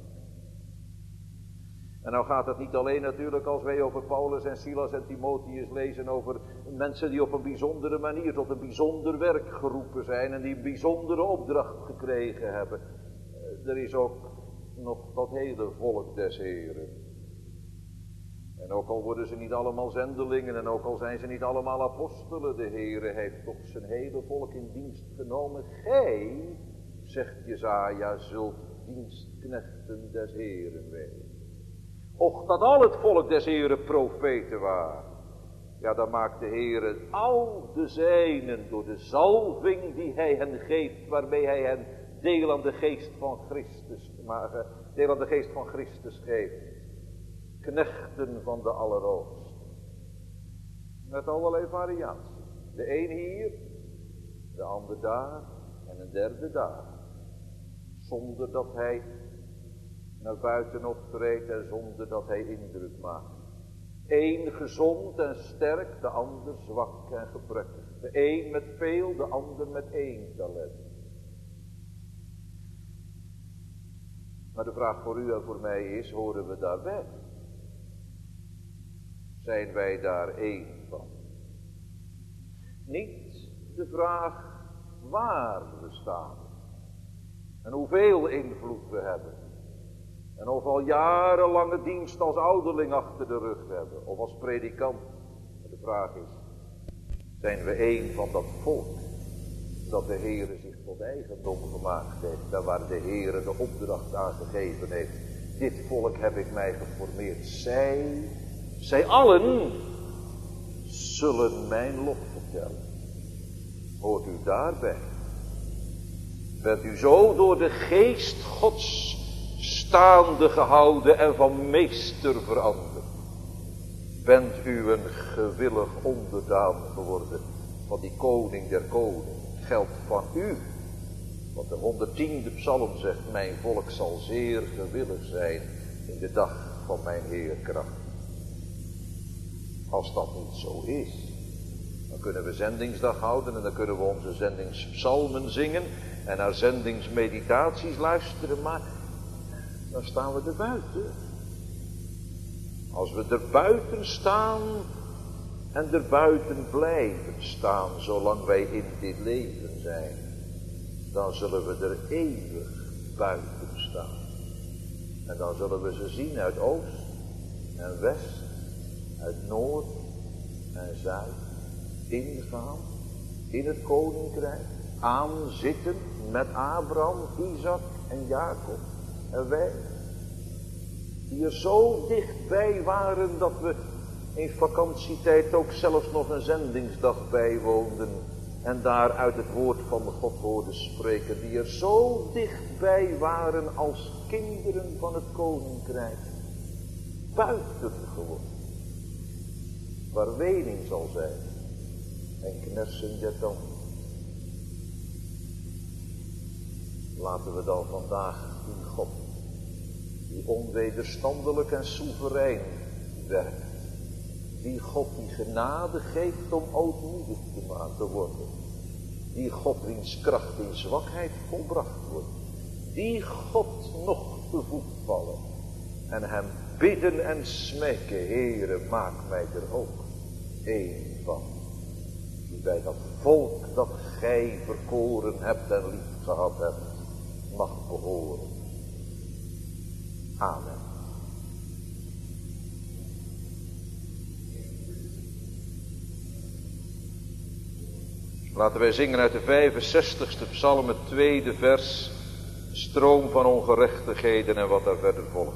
En nou gaat het niet alleen natuurlijk als wij over Paulus en Silas en Timotheus lezen over mensen die op een bijzondere manier tot een bijzonder werk geroepen zijn en die een bijzondere opdracht gekregen hebben. Er is ook nog dat hele volk des Heren. En ook al worden ze niet allemaal zendelingen en ook al zijn ze niet allemaal apostelen, de Heere heeft toch zijn hele volk in dienst genomen. Gij, zegt Jesaja, zult dienstknechten des Heeren wezen. Och, dat al het volk des Heeren profeten waren. Ja, dan maakt de Heere al de zijnen door de zalving die hij hen geeft, waarmee hij hen deel aan de geest van Christus, deel aan de geest van Christus geven. Knechten van de Allerhoogste. Met allerlei variaties. De een hier, de ander daar en een derde daar. Zonder dat hij naar buiten optreedt en zonder dat hij indruk maakt. Eén gezond en sterk, de ander zwak en gebrekkig. De een met veel, de ander met 1 talent. Maar de vraag voor u en voor mij is, horen we daarbij? Zijn wij daar één van? Niet de vraag waar we staan. En hoeveel invloed we hebben. En of al jarenlange dienst als ouderling achter de rug hebben. Of als predikant. Maar de vraag is, zijn we één van dat volk dat de Heere zich tot eigendom gemaakt heeft. Daar waar de Heere de opdracht aan gegeven heeft. Dit volk heb ik mij geformeerd. Zij allen zullen mijn lof vertellen. Hoort u daarbij? Bent u zo door de geest Gods staande gehouden en van meester veranderd? Bent u een gewillig onderdaan geworden van die koning der koningen? Geldt van u, wat de 110e psalm zegt, mijn volk zal zeer gewillig zijn in de dag van mijn Heerkracht. Als dat niet zo is, dan kunnen we zendingsdag houden en dan kunnen we onze zendingspsalmen zingen en naar zendingsmeditaties luisteren, maar dan staan we er buiten. Als we er buiten staan en er buiten blijven staan, zolang wij in dit leven zijn, dan zullen we er eeuwig buiten staan. En dan zullen we ze zien uit oost en west, uit noord en zuid, ingaan in het koninkrijk, aanzitten met Abraham, Isaac en Jacob en wij, die er zo dichtbij waren dat we in vakantietijd ook zelfs nog een zendingsdag bijwoonden en daar uit het woord van God hoorden spreken, die er zo dichtbij waren als kinderen van het koninkrijk, buiten geworden, waar wening zal zijn en knersen der tanden. Laten we dan vandaag die God, die onwederstandelijk en soeverein werkt, die God die genade geeft om ootmoedig te worden, die God wiens kracht in zwakheid volbracht wordt, die God nog te voet vallen en hem bidden en smeken, Heere, maak mij er ook één van, die bij dat volk dat gij verkoren hebt en lief gehad hebt, mag behoren. Amen. Laten wij zingen uit de 65ste psalm, het 2e vers, stroom van ongerechtigheden en wat daar verder volgt.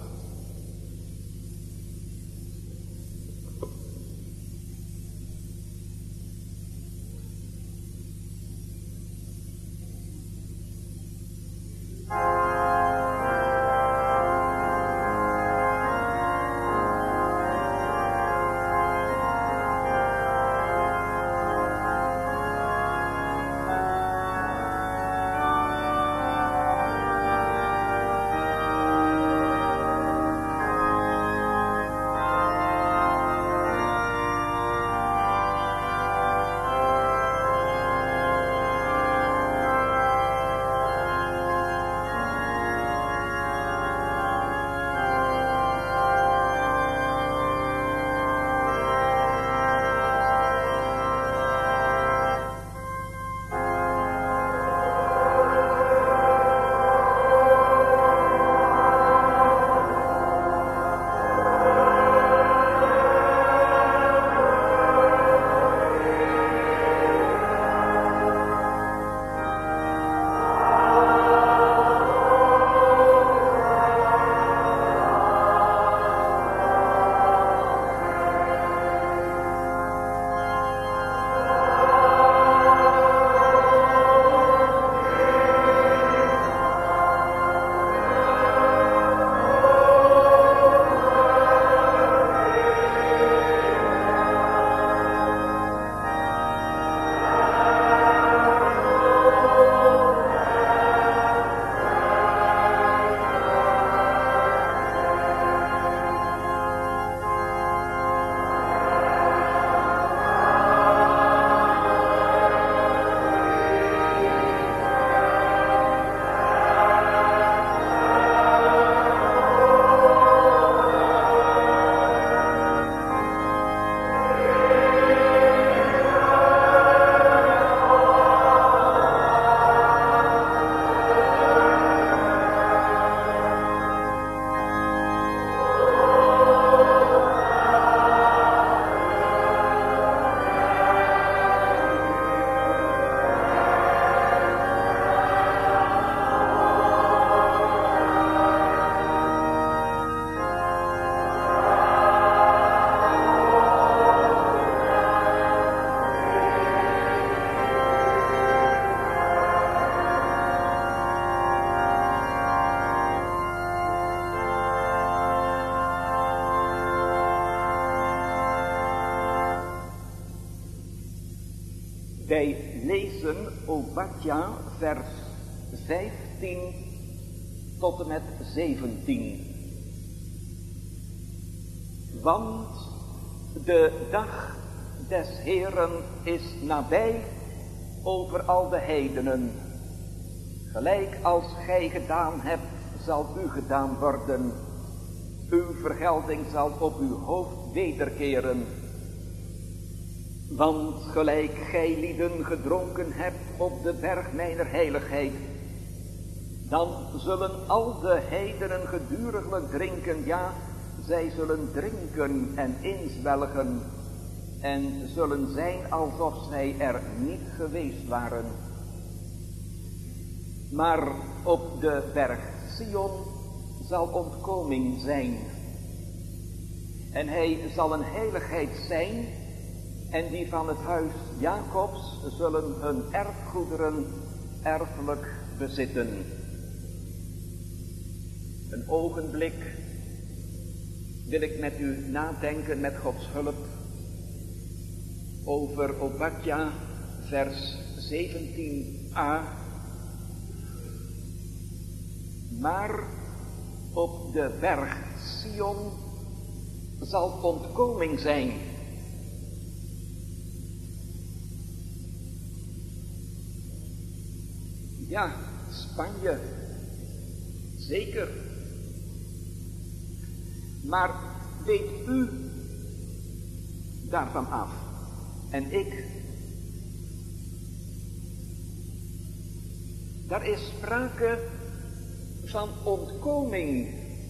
Wij lezen Obadja vers 15 tot en met 17. Want de dag des Heeren is nabij over al de heidenen. Gelijk als gij gedaan hebt, zal u gedaan worden. Uw vergelding zal op uw hoofd wederkeren. Want gelijk gij lieden gedronken hebt op de berg mijner heiligheid, dan zullen al de heidenen geduriglijk drinken, ja, zij zullen drinken en inzwelgen en zullen zijn alsof zij er niet geweest waren. Maar op de berg Sion zal ontkoming zijn. En hij zal een heiligheid zijn, en die van het huis Jacobs zullen hun erfgoederen erfelijk bezitten. Een ogenblik wil ik met u nadenken met Gods hulp over Obadja vers 17a. Maar op de berg Sion zal ontkoming zijn. Ja, Spanje, zeker. Maar weet u daarvan af? En ik? Daar is sprake van ontkoming.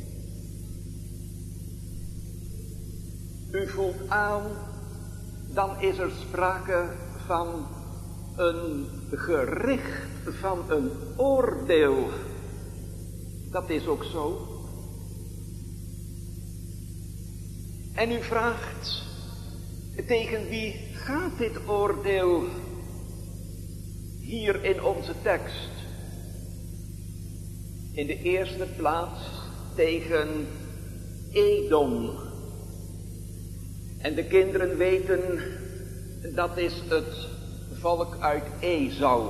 U voelt aan, dan is er sprake van een gericht, van een oordeel. Dat is ook zo. En u vraagt, tegen wie gaat dit oordeel hier in onze tekst? In de eerste plaats tegen Edom. En de kinderen weten, dat is het volk uit Esau.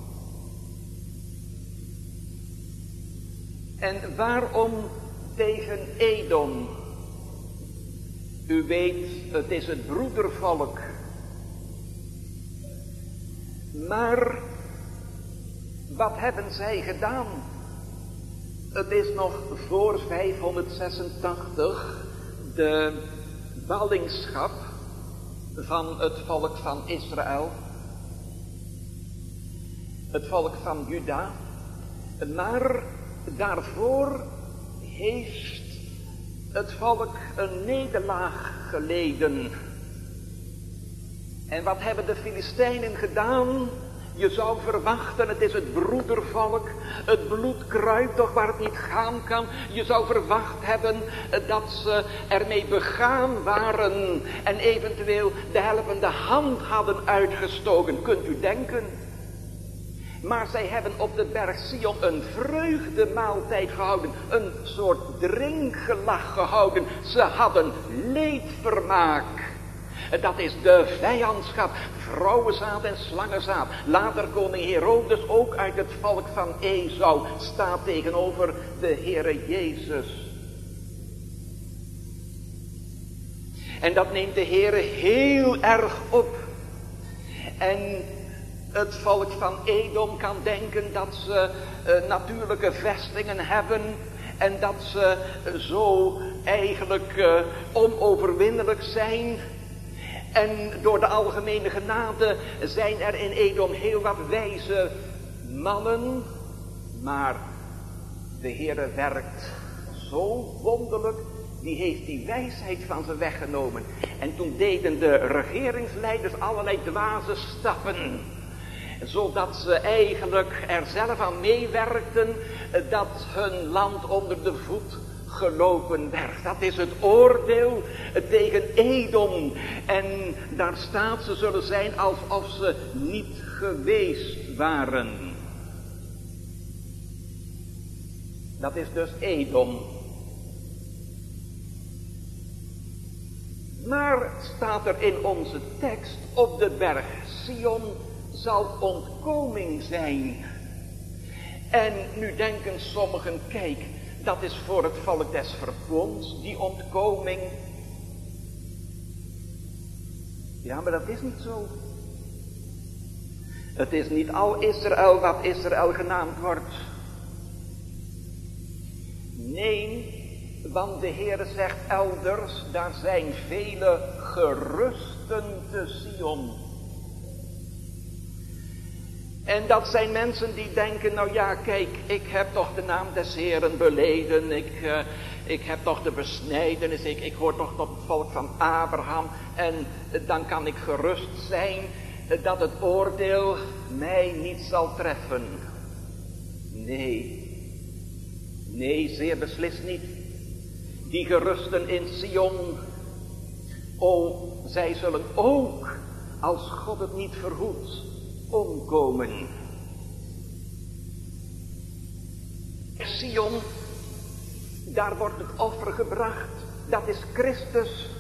En waarom tegen Edom? U weet, het is het broedervolk. Maar wat hebben zij gedaan? Het is nog voor 586 de ballingschap van het volk van Israël. Het volk van Juda. Maar daarvoor heeft het volk een nederlaag geleden. En wat hebben de Filistijnen gedaan? Je zou verwachten, het is het broedervolk, het bloed kruipt toch waar het niet gaan kan. Je zou verwacht hebben dat ze ermee begaan waren en eventueel de helpende hand hadden uitgestoken. Kunt u denken? Maar zij hebben op de berg Sion een vreugdemaaltijd gehouden, een soort drinkgelag gehouden. Ze hadden leedvermaak. Dat is de vijandschap, vrouwenzaad en slangenzaad. Later koning Herodes, ook uit het volk van Esau, staat tegenover de Heere Jezus. En dat neemt de Heere heel erg op. En het volk van Edom kan denken dat ze natuurlijke vestingen hebben en dat ze zo eigenlijk onoverwinnelijk zijn. En door de algemene genade zijn er in Edom heel wat wijze mannen, maar de Heere werkt zo wonderlijk, die heeft die wijsheid van ze weggenomen. En toen deden de regeringsleiders allerlei dwaze stappen, zodat ze eigenlijk er zelf aan meewerkten dat hun land onder de voet gelopen werd. Dat is het oordeel tegen Edom. En daar staat, ze zullen zijn alsof ze niet geweest waren. Dat is dus Edom. Maar staat er in onze tekst, op de berg Sion zal ontkoming zijn. En nu denken sommigen, kijk, dat is voor het volk des verbonds, die ontkoming. Ja, maar dat is niet zo. Het is niet al Israël wat Israël genaamd wordt. Nee, want de Heere zegt elders, daar zijn vele gerusten te Sion. En dat zijn mensen die denken, nou ja, kijk, ik heb toch de naam des Heeren beleden, ik heb toch de besnijdenis, ik hoor toch tot het volk van Abraham en dan kan ik gerust zijn dat het oordeel mij niet zal treffen. Nee, zeer beslist niet. Die gerusten in Sion, zij zullen ook, als God het niet verhoedt, omkomen. Sion, daar wordt het offer gebracht, dat is Christus.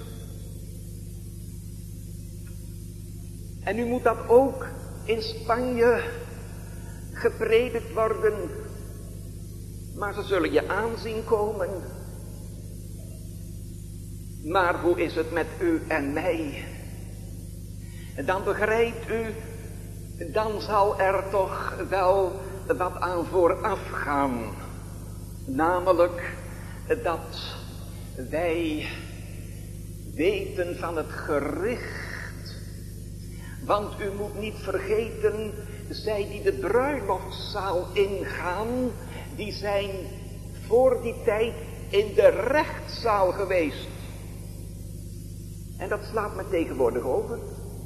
En nu moet dat ook in Spanje gepredikt worden. Maar ze zullen je aanzien komen. Maar hoe is het met u en mij? En dan begrijpt u, dan zal er toch wel wat aan vooraf gaan. Namelijk dat wij weten van het gericht. Want u moet niet vergeten, zij die de bruiloftszaal ingaan, die zijn voor die tijd in de rechtszaal geweest. En dat slaat men tegenwoordig over.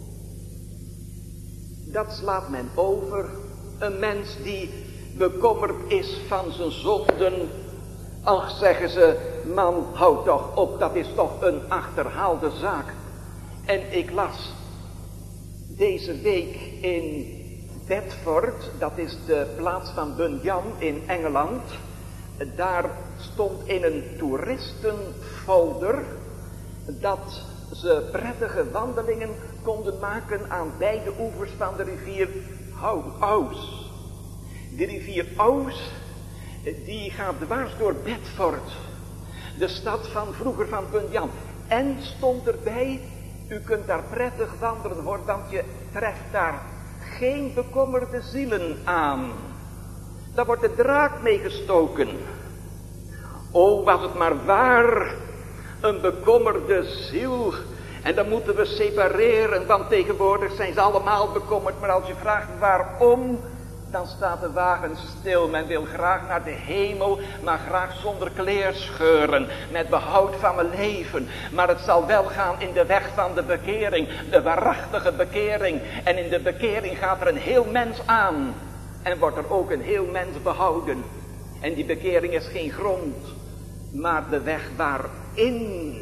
Dat slaat men over. Een mens die bekommerd is van zijn zonden. Ach, zeggen ze, man, houd toch op, dat is toch een achterhaalde zaak. En ik las deze week in Bedford, dat is de plaats van Bunyan in Engeland. Daar stond in een toeristenfolder dat ze prettige wandelingen konden maken aan beide oevers van de rivier Ouse. De rivier Ouse, die gaat dwars door Bedford, de stad van vroeger van Bunyan. En stond erbij, u kunt daar prettig wandelen hoor, want je treft daar geen bekommerde zielen aan. Daar wordt de draak mee gestoken. O, was het maar waar, een bekommerde ziel. En dan moeten we separeren, want tegenwoordig zijn ze allemaal bekommerd. Maar als je vraagt waarom, dan staat de wagen stil. Men wil graag naar de hemel, maar graag zonder kleerscheuren. Met behoud van mijn leven. Maar het zal wel gaan in de weg van de bekering. De waarachtige bekering. En in de bekering gaat er een heel mens aan. En wordt er ook een heel mens behouden. En die bekering is geen grond, maar de weg waarin.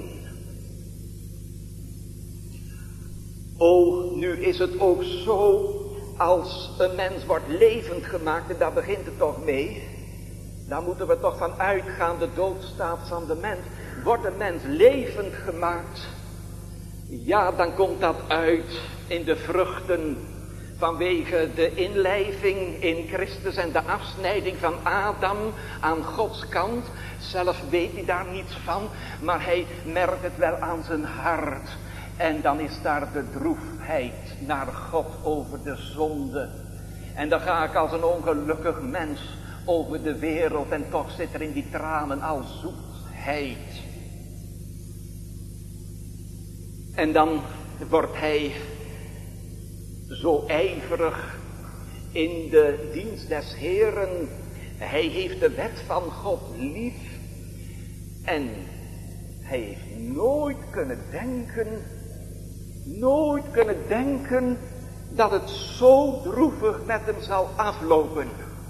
O, nu is het ook zo, als een mens wordt levend gemaakt, en daar begint het toch mee. Daar moeten we toch van uitgaan, de doodstaat van de mens. Wordt een mens levend gemaakt, ja, dan komt dat uit in de vruchten vanwege de inlijving in Christus en de afsnijding van Adam aan Gods kant. Zelf weet hij daar niets van, maar hij merkt het wel aan zijn hart. En dan is daar de droefheid naar God over de zonde. En dan ga ik als een ongelukkig mens over de wereld en toch zit er in die tranen al zoetheid. En dan wordt hij zo ijverig in de dienst des Heeren. Hij heeft de wet van God lief. En hij heeft nooit kunnen denken dat het zo droevig met hem zal aflopen.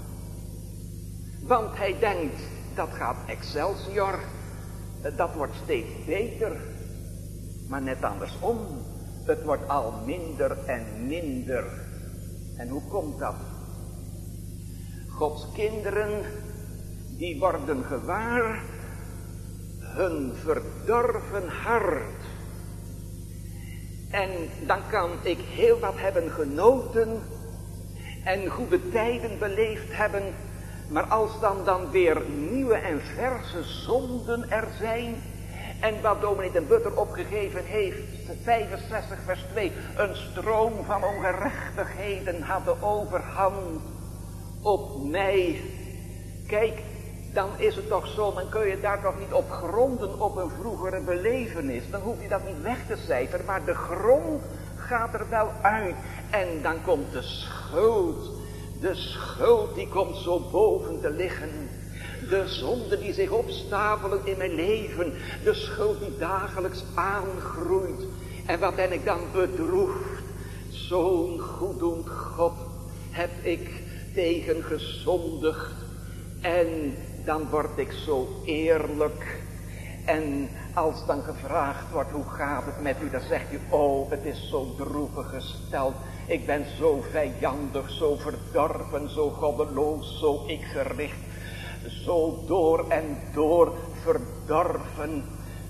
Want hij denkt, dat gaat Excelsior, dat wordt steeds beter. Maar net andersom, het wordt al minder en minder. En hoe komt dat? Gods kinderen, die worden gewaar hun verdorven hart. En dan kan ik heel wat hebben genoten en goede tijden beleefd hebben. Maar als dan weer nieuwe en verse zonden er zijn. En wat dominee den Butter opgegeven heeft, 65 vers 2. Een stroom van ongerechtigheden had de overhand op mij. Kijk, dan is het toch zo, dan kun je daar toch niet op gronden op een vroegere belevenis. Dan hoef je dat niet weg te cijferen, maar de grond gaat er wel uit. En dan komt de schuld. De schuld die komt zo boven te liggen. De zonden die zich opstapelen in mijn leven. De schuld die dagelijks aangroeit. En wat ben ik dan bedroefd. Zo'n goeddoend God heb ik tegen gezondigd. En dan word ik zo eerlijk. En als dan gevraagd wordt, hoe gaat het met u? Dan zegt u, oh, het is zo droevig gesteld. Ik ben zo vijandig, zo verdorven, zo goddeloos, zo ikgericht. Zo door en door verdorven.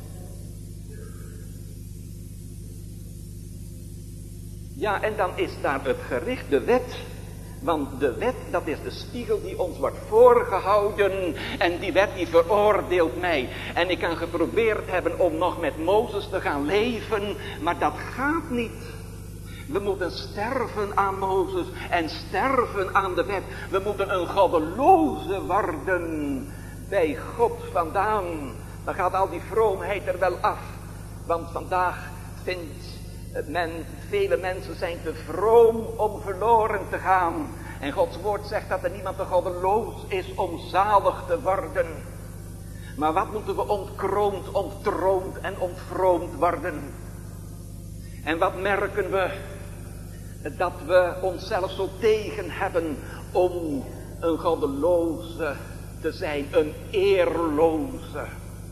Ja, en dan is daar het gericht, de wet. Want de wet, dat is de spiegel die ons wordt voorgehouden. En die wet die veroordeelt mij. En ik kan geprobeerd hebben om nog met Mozes te gaan leven. Maar dat gaat niet. We moeten sterven aan Mozes en sterven aan de wet. We moeten een goddeloze worden bij God vandaan. Dan gaat al die vroomheid er wel af. Want vandaag vindt vele mensen zijn te vroom om verloren te gaan. En Gods woord zegt dat er niemand te goddeloos is om zalig te worden. Maar wat moeten we ontkroond, onttroond en ontvroomd worden? En wat merken we? Dat we onszelf zo tegen hebben om een goddeloze te zijn, een eerloze.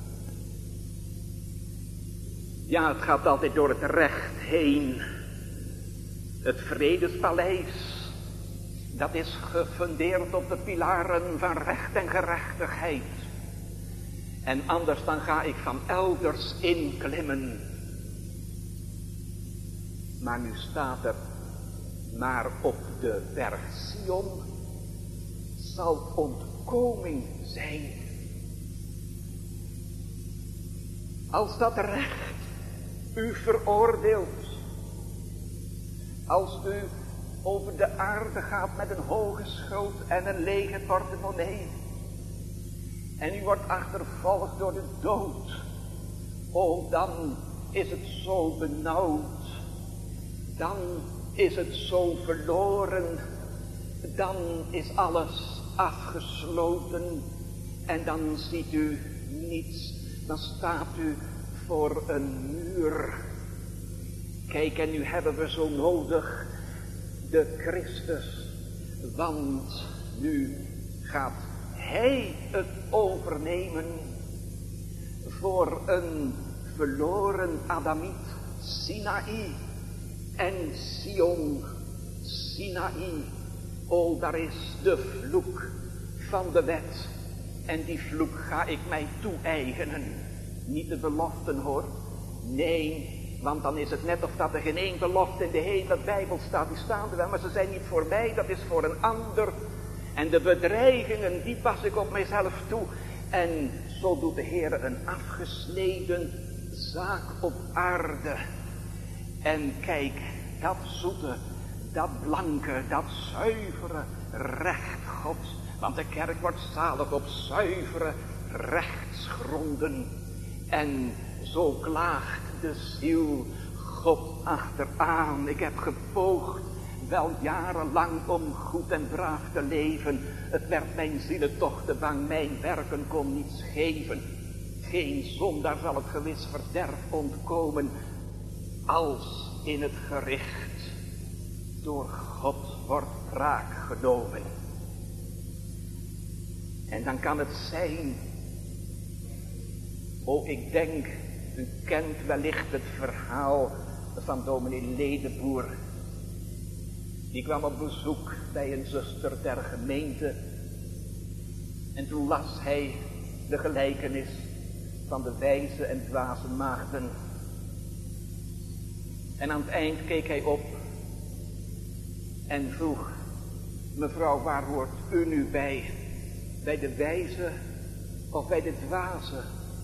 Ja, het gaat altijd door het recht heen. Het vredespaleis, dat is gefundeerd op de pilaren van recht en gerechtigheid. En anders dan ga ik van elders inklimmen. Maar nu staat er, maar op de berg Sion zal ontkoming zijn. Als dat recht u veroordeelt, als u over de aarde gaat met een hoge schuld en een lege portemonnee, en u wordt achtervolgd door de dood, oh, dan is het zo benauwd, dan is het zo verloren, dan is alles afgesloten en dan ziet u niets, dan staat u voor een muur. Kijk, en nu hebben we zo nodig de Christus, want nu gaat Hij het overnemen voor een verloren Adamiet, Sinaï en Sion, Sinaï. Oh, daar is de vloek van de wet en die vloek ga ik mij toe-eigenen. Niet de beloften hoor, nee, want dan is het net of dat er geen één belofte in de hele Bijbel staat. Die staan er wel, maar ze zijn niet voor mij, dat is voor een ander. En de bedreigingen, die pas ik op mijzelf toe. En zo doet de Heer een afgesneden zaak op aarde. En kijk, dat zoete, dat blanke, dat zuivere recht Gods. Want de kerk wordt zalig op zuivere rechtsgronden. En zo klaagt de ziel God achteraan. Ik heb gepoogd wel jarenlang om goed en braaf te leven. Het werd mijn zielen toch te bang, mijn werken kon niets geven. Geen zondaar zal het gewis verderf ontkomen, als in het gericht door God wordt wraak genomen. En dan kan het zijn, ik denk, u kent wellicht het verhaal van dominee Ledeboer. Die kwam op bezoek bij een zuster der gemeente. En toen las hij de gelijkenis van de wijze en dwaze maagden. En aan het eind keek hij op en vroeg, Mevrouw, waar hoort u nu bij? Bij de wijze of bij de dwaze?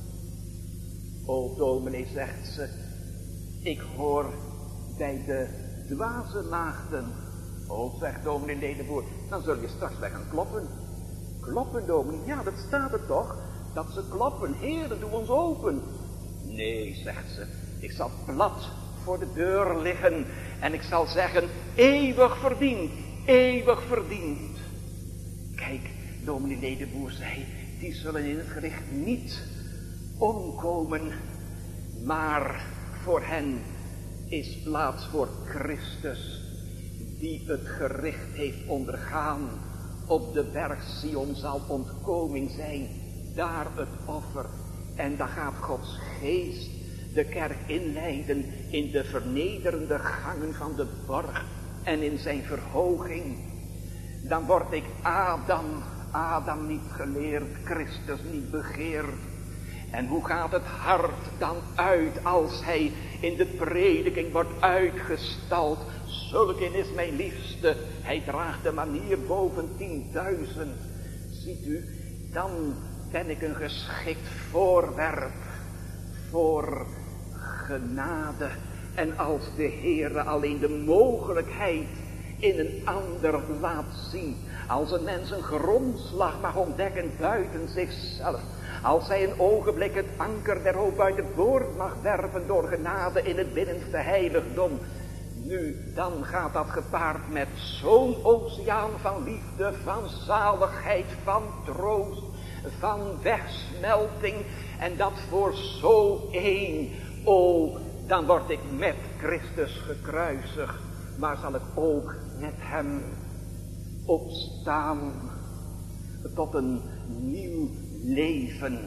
O dominee, zegt ze, ik hoor bij de dwaze maagden. O, zegt dominee Ledeboer, dan zul je straks weg gaan kloppen. Kloppen, dominee, ja, dat staat er toch, dat ze kloppen. Heere, doe ons open. Nee, zegt ze, ik zal plat voor de deur liggen en ik zal zeggen, eeuwig verdiend, eeuwig verdiend. Kijk, dominee Ledeboer zei, die zullen in het gericht niet omkomen, maar voor hen is plaats voor Christus, die het gericht heeft ondergaan. Op de berg Sion zal ontkoming zijn, daar het offer. En dan gaat Gods geest de kerk inleiden in de vernederende gangen van de borg en in zijn verhoging. Dan word ik Adam niet geleerd, Christus niet begeerd. En hoe gaat het hart dan uit als hij in de prediking wordt uitgestald? Zulke is mijn liefste, hij draagt de manier boven 10.000. Ziet u, dan ben ik een geschikt voorwerp voor genade. En als de Heere alleen de mogelijkheid in een ander laat zien, als een mens een grondslag mag ontdekken buiten zichzelf, als hij een ogenblik het anker der hoop buiten boord mag werpen door genade in het binnenste heiligdom, nu dan gaat dat gepaard met zo'n oceaan van liefde, van zaligheid, van troost, van wegsmelting, en dat voor zo één. O, dan word ik met Christus gekruisigd, maar zal ik ook met hem opstaan tot een nieuw leven.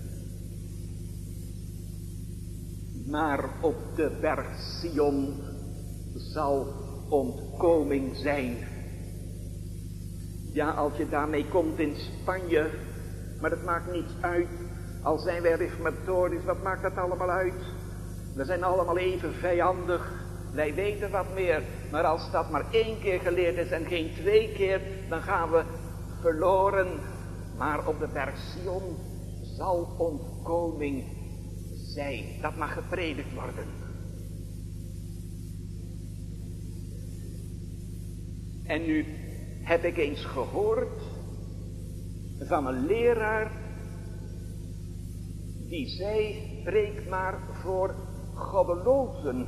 Maar op de berg Sion zal ontkoming zijn. Ja, als je daarmee komt in Spanje, maar het maakt niets uit. Al zijn wij reformatorisch, wat maakt dat allemaal uit? We zijn allemaal even vijandig. Wij weten wat meer, maar als dat maar 1 keer geleerd is en geen 2 keer, dan gaan we verloren. Maar op de berg Sion zal ontkoming zijn. Dat mag gepredikt worden. En nu heb ik eens gehoord van een leraar die zei, preek maar voor goddelozen.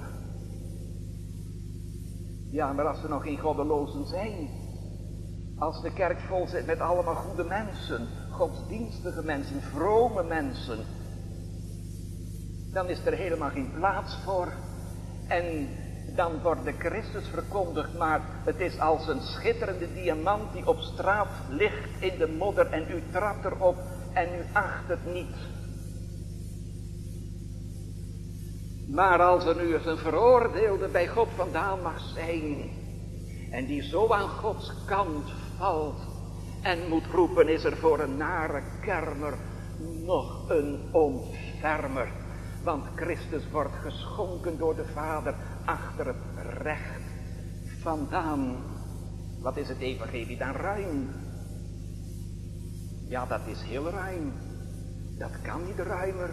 Ja, maar als er nog geen goddelozen zijn, als de kerk vol zit met allemaal goede mensen, godsdienstige mensen, vrome mensen, dan is er helemaal geen plaats voor. En dan wordt de Christus verkondigd, maar het is als een schitterende diamant die op straat ligt in de modder en u trapt erop en u acht het niet. Maar als er nu eens een veroordeelde bij God vandaan mag zijn en die zo aan Gods kant valt en moet roepen, is er voor een nare kermer nog een ontfermer. Want Christus wordt geschonken door de Vader achter het recht vandaan. Wat is het evangelie dan ruim? Ja, dat is heel ruim. Dat kan niet ruimer.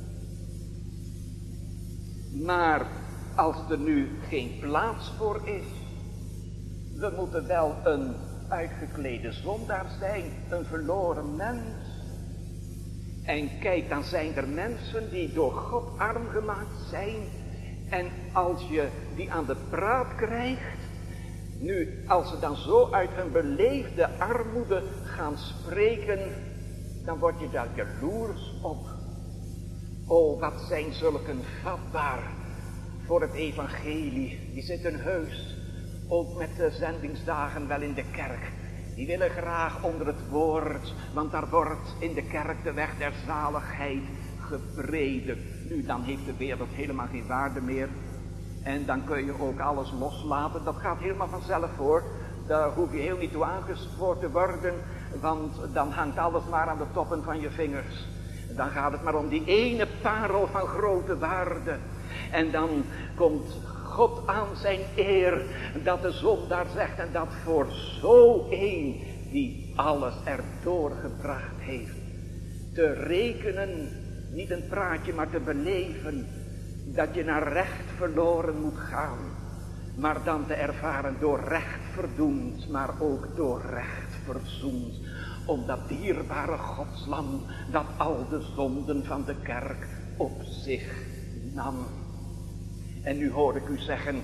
Maar als er nu geen plaats voor is, we moeten wel een uitgeklede zondaar zijn, een verloren mens. En kijk, dan zijn er mensen die door God arm gemaakt zijn. En als je die aan de praat krijgt, nu als ze dan zo uit hun beleefde armoede gaan spreken, dan word je daar jaloers op. Oh, wat zijn zulken vatbaar voor het evangelie. Die zitten heus ook met de zendingsdagen wel in de kerk. Die willen graag onder het woord, want daar wordt in de kerk de weg der zaligheid gepredikt. Nu, dan heeft de wereld helemaal geen waarde meer. En dan kun je ook alles loslaten. Dat gaat helemaal vanzelf hoor. Daar hoef je heel niet toe aangespoord te worden, want dan hangt alles maar aan de toppen van je vingers. Dan gaat het maar om die ene parel van grote waarde. En dan komt God aan zijn eer, dat de zondaar zegt, en dat voor zo een die alles erdoor gebracht heeft, te rekenen, niet een praatje, maar te beleven, dat je naar recht verloren moet gaan, maar dan te ervaren door recht verdoemd, maar ook door recht verzoend, om dat dierbare Godslam, dat al de zonden van de kerk op zich nam. En nu hoor ik u zeggen,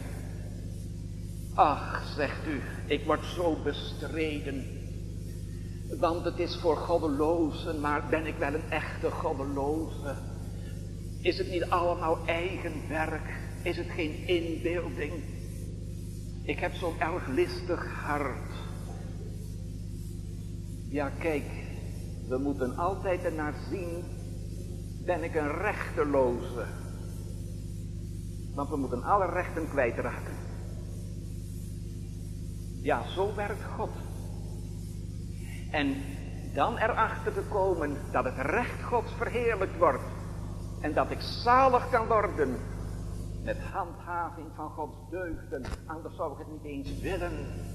ach, zegt u, ik word zo bestreden, want het is voor goddelozen, maar ben ik wel een echte goddeloze? Is het niet allemaal eigen werk? Is het geen inbeelding? Ik heb zo'n erg listig hart. Ja, kijk, we moeten altijd ernaar zien, ben ik een rechteloze? Want we moeten alle rechten kwijtraken. Ja, zo werkt God. En dan erachter te komen dat het recht Gods verheerlijkt wordt. En dat ik zalig kan worden met handhaving van Gods deugden. Anders zou ik het niet eens willen.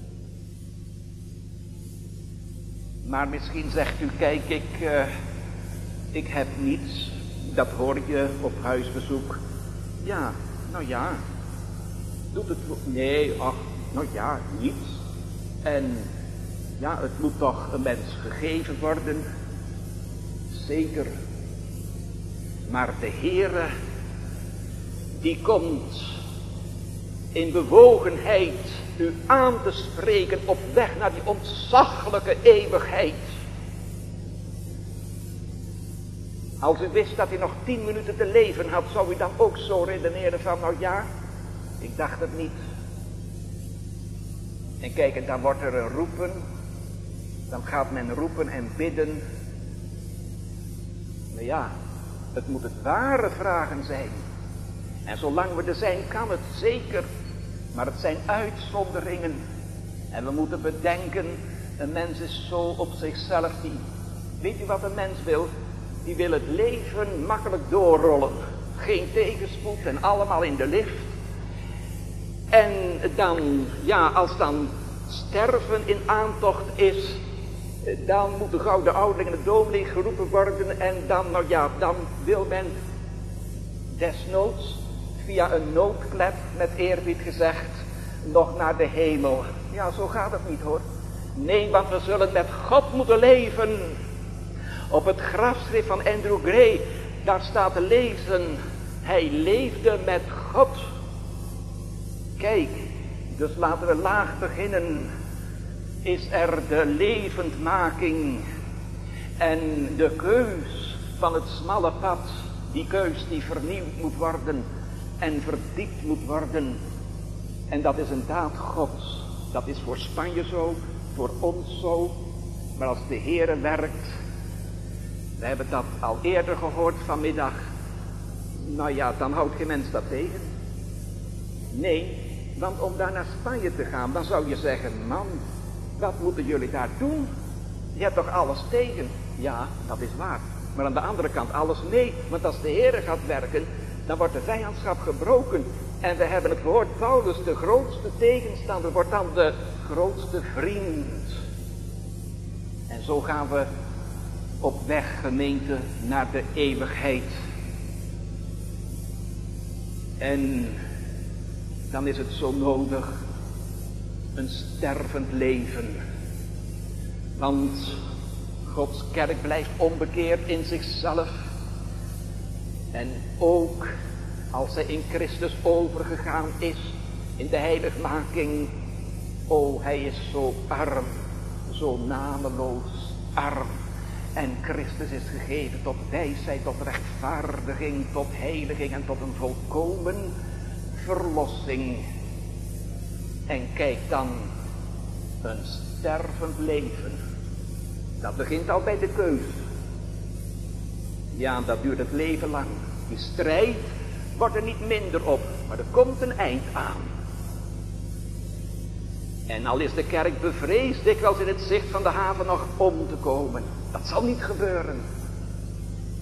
Maar misschien zegt u, kijk, ik heb niets. Dat hoor je op huisbezoek. Ja, nou ja. Doet het... Nee, ach, nou ja, niets. En ja, het moet toch een mens gegeven worden. Zeker. Maar de Heere, die komt in bewogenheid u aan te spreken op weg naar die ontzaglijke eeuwigheid. Als u wist dat u nog 10 minuten te leven had, zou u dan ook zo redeneren van, nou ja, ik dacht het niet. En kijk, en dan wordt er een roepen, dan gaat men roepen en bidden. Maar ja, het moet het ware vragen zijn. En zolang we er zijn, kan het zeker. Maar het zijn uitzonderingen. En we moeten bedenken, een mens is zo op zichzelf die... Weet u wat een mens wil? Die wil het leven makkelijk doorrollen. Geen tegenspoed en allemaal in de lift. En dan, ja, als dan sterven in aantocht is... Dan moet de gouden ouderling en de dominee geroepen worden. En dan, nou ja, dan wil men desnoods via een noodklep, met eerbied gezegd, nog naar de hemel. Ja, zo gaat het niet hoor. Nee, want we zullen met God moeten leven. Op het grafschrift van Andrew Gray, daar staat te lezen, hij leefde met God. Kijk, dus laten we laag beginnen. Is er de levendmaking en de keus van het smalle pad, die keus die vernieuwd moet worden en verdiept moet worden. En dat is een daad Gods. Dat is voor Spanje zo, voor ons zo. Maar als de Heere werkt, we hebben dat al eerder gehoord vanmiddag. Nou ja, dan houdt geen mens dat tegen. Nee, want om daar naar Spanje te gaan, dan zou je zeggen, man, wat moeten jullie daar doen? Je hebt toch alles tegen? Ja, dat is waar. Maar aan de andere kant alles nee. Want als de Heere gaat werken, dan wordt de vijandschap gebroken. En we hebben het gehoord, Paulus, de grootste tegenstander, wordt dan de grootste vriend. En zo gaan we op weg, gemeente, naar de eeuwigheid. En dan is het zo nodig, een stervend leven. Want Gods kerk blijft onbekeerd in zichzelf. En ook als zij in Christus overgegaan is, in de heiligmaking. O, hij is zo arm, zo nameloos arm. En Christus is gegeven tot wijsheid, tot rechtvaardiging, tot heiliging en tot een volkomen verlossing. En kijk dan, een stervend leven. Dat begint al bij de keus. Ja, dat duurt het leven lang. Die strijd wordt er niet minder op, maar er komt een eind aan. En al is de kerk bevreesd dikwijls in het zicht van de haven nog om te komen. Dat zal niet gebeuren.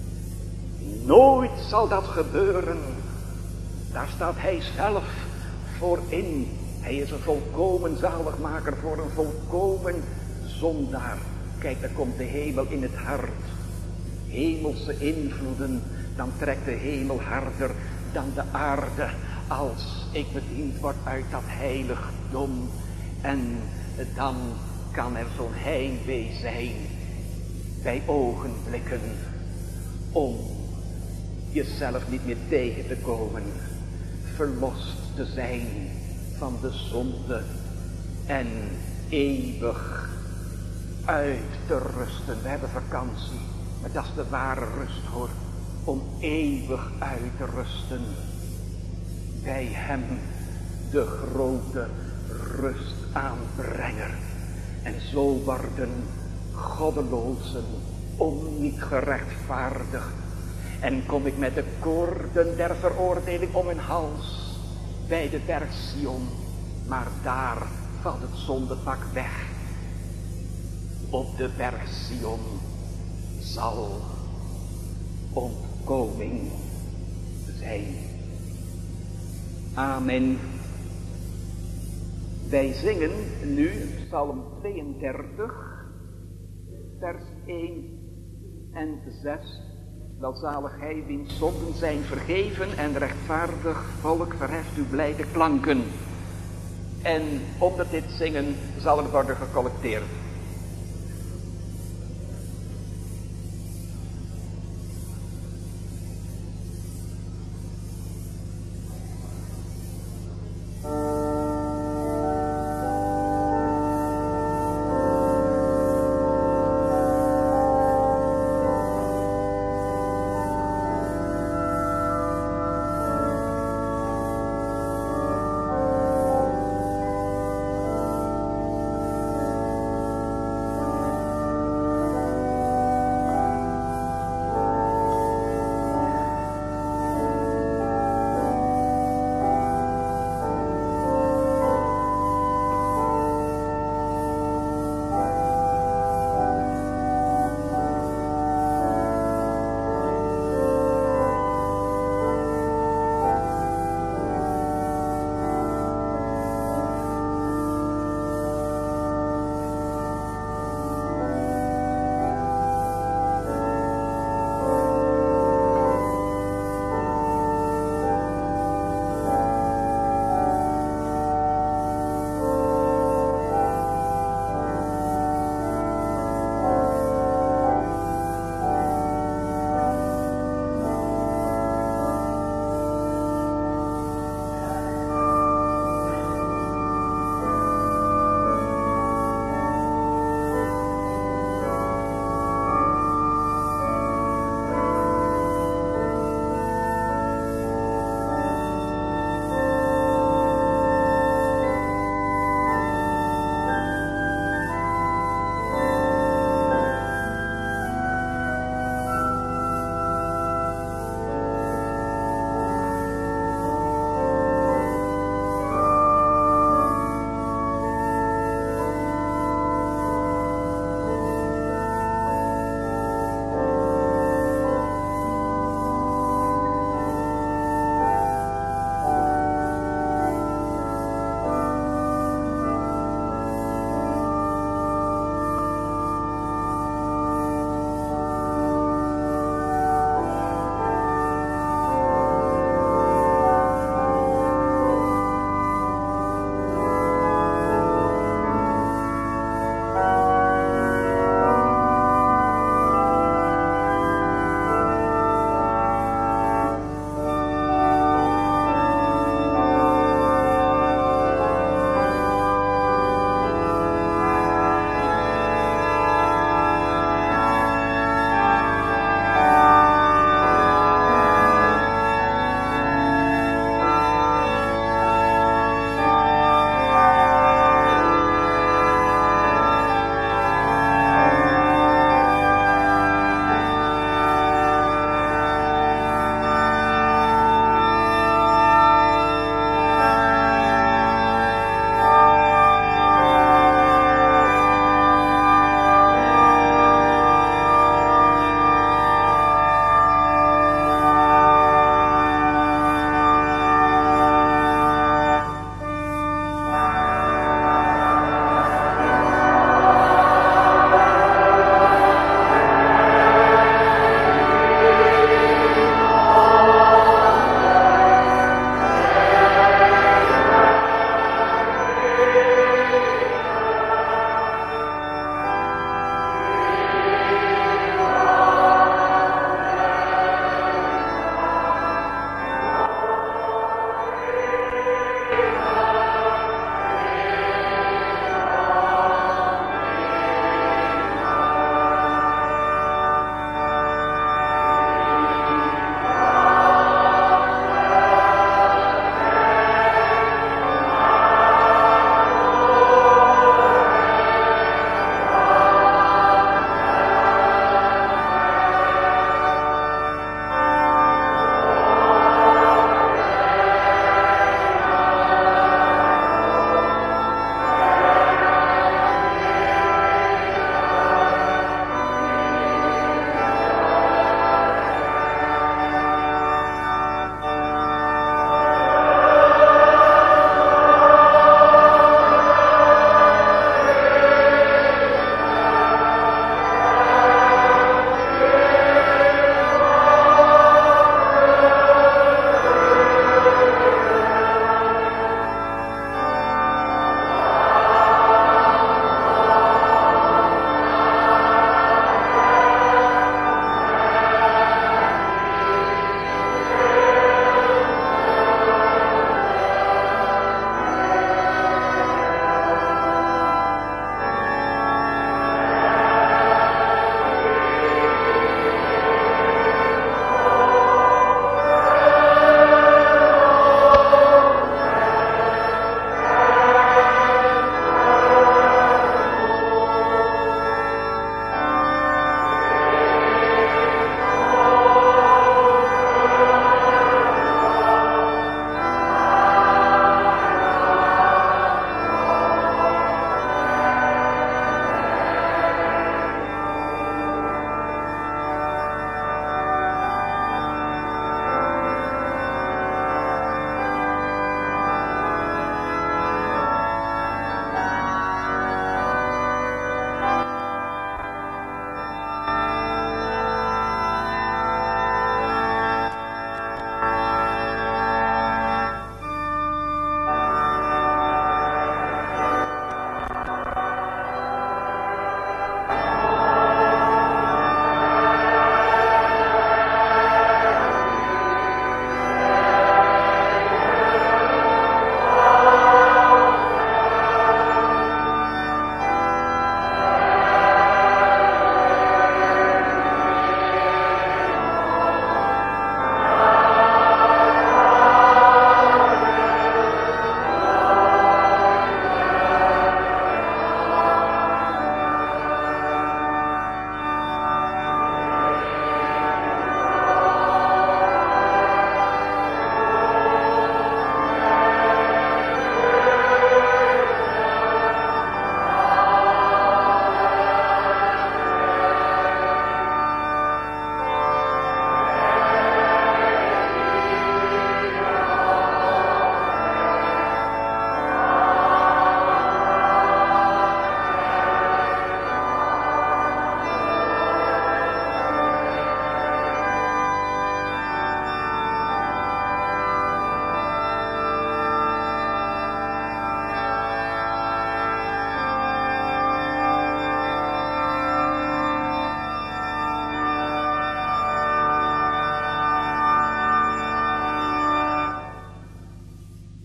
Nooit zal dat gebeuren. Daar staat hij zelf voorin. Hij is een volkomen zaligmaker voor een volkomen zondaar. Kijk, daar komt de hemel in het hart. Hemelse invloeden, dan trekt de hemel harder dan de aarde. Als ik bediend word uit dat heiligdom. En dan kan er zo'n heimwee zijn bij ogenblikken om jezelf niet meer tegen te komen, verlost te zijn van de zonde en eeuwig uit te rusten. We hebben vakantie, maar dat is de ware rust hoor, om eeuwig uit te rusten bij hem, de grote rustaanbrenger. En zo worden goddelozen om niet gerechtvaardigd. En kom ik met de koorden der veroordeling om mijn hals bij de berg Sion. Maar daar valt het zondepak weg. Op de berg Sion zal ontkoming zijn. Amen. Wij zingen nu Psalm 32, vers 1 en 6. Welzalig hij wiens zonden zijn vergeven en rechtvaardig volk verheft uw blijde klanken. En onder dit zingen zal er worden gecollecteerd.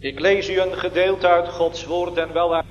Ik lees u een gedeelte uit Gods woord en wel uit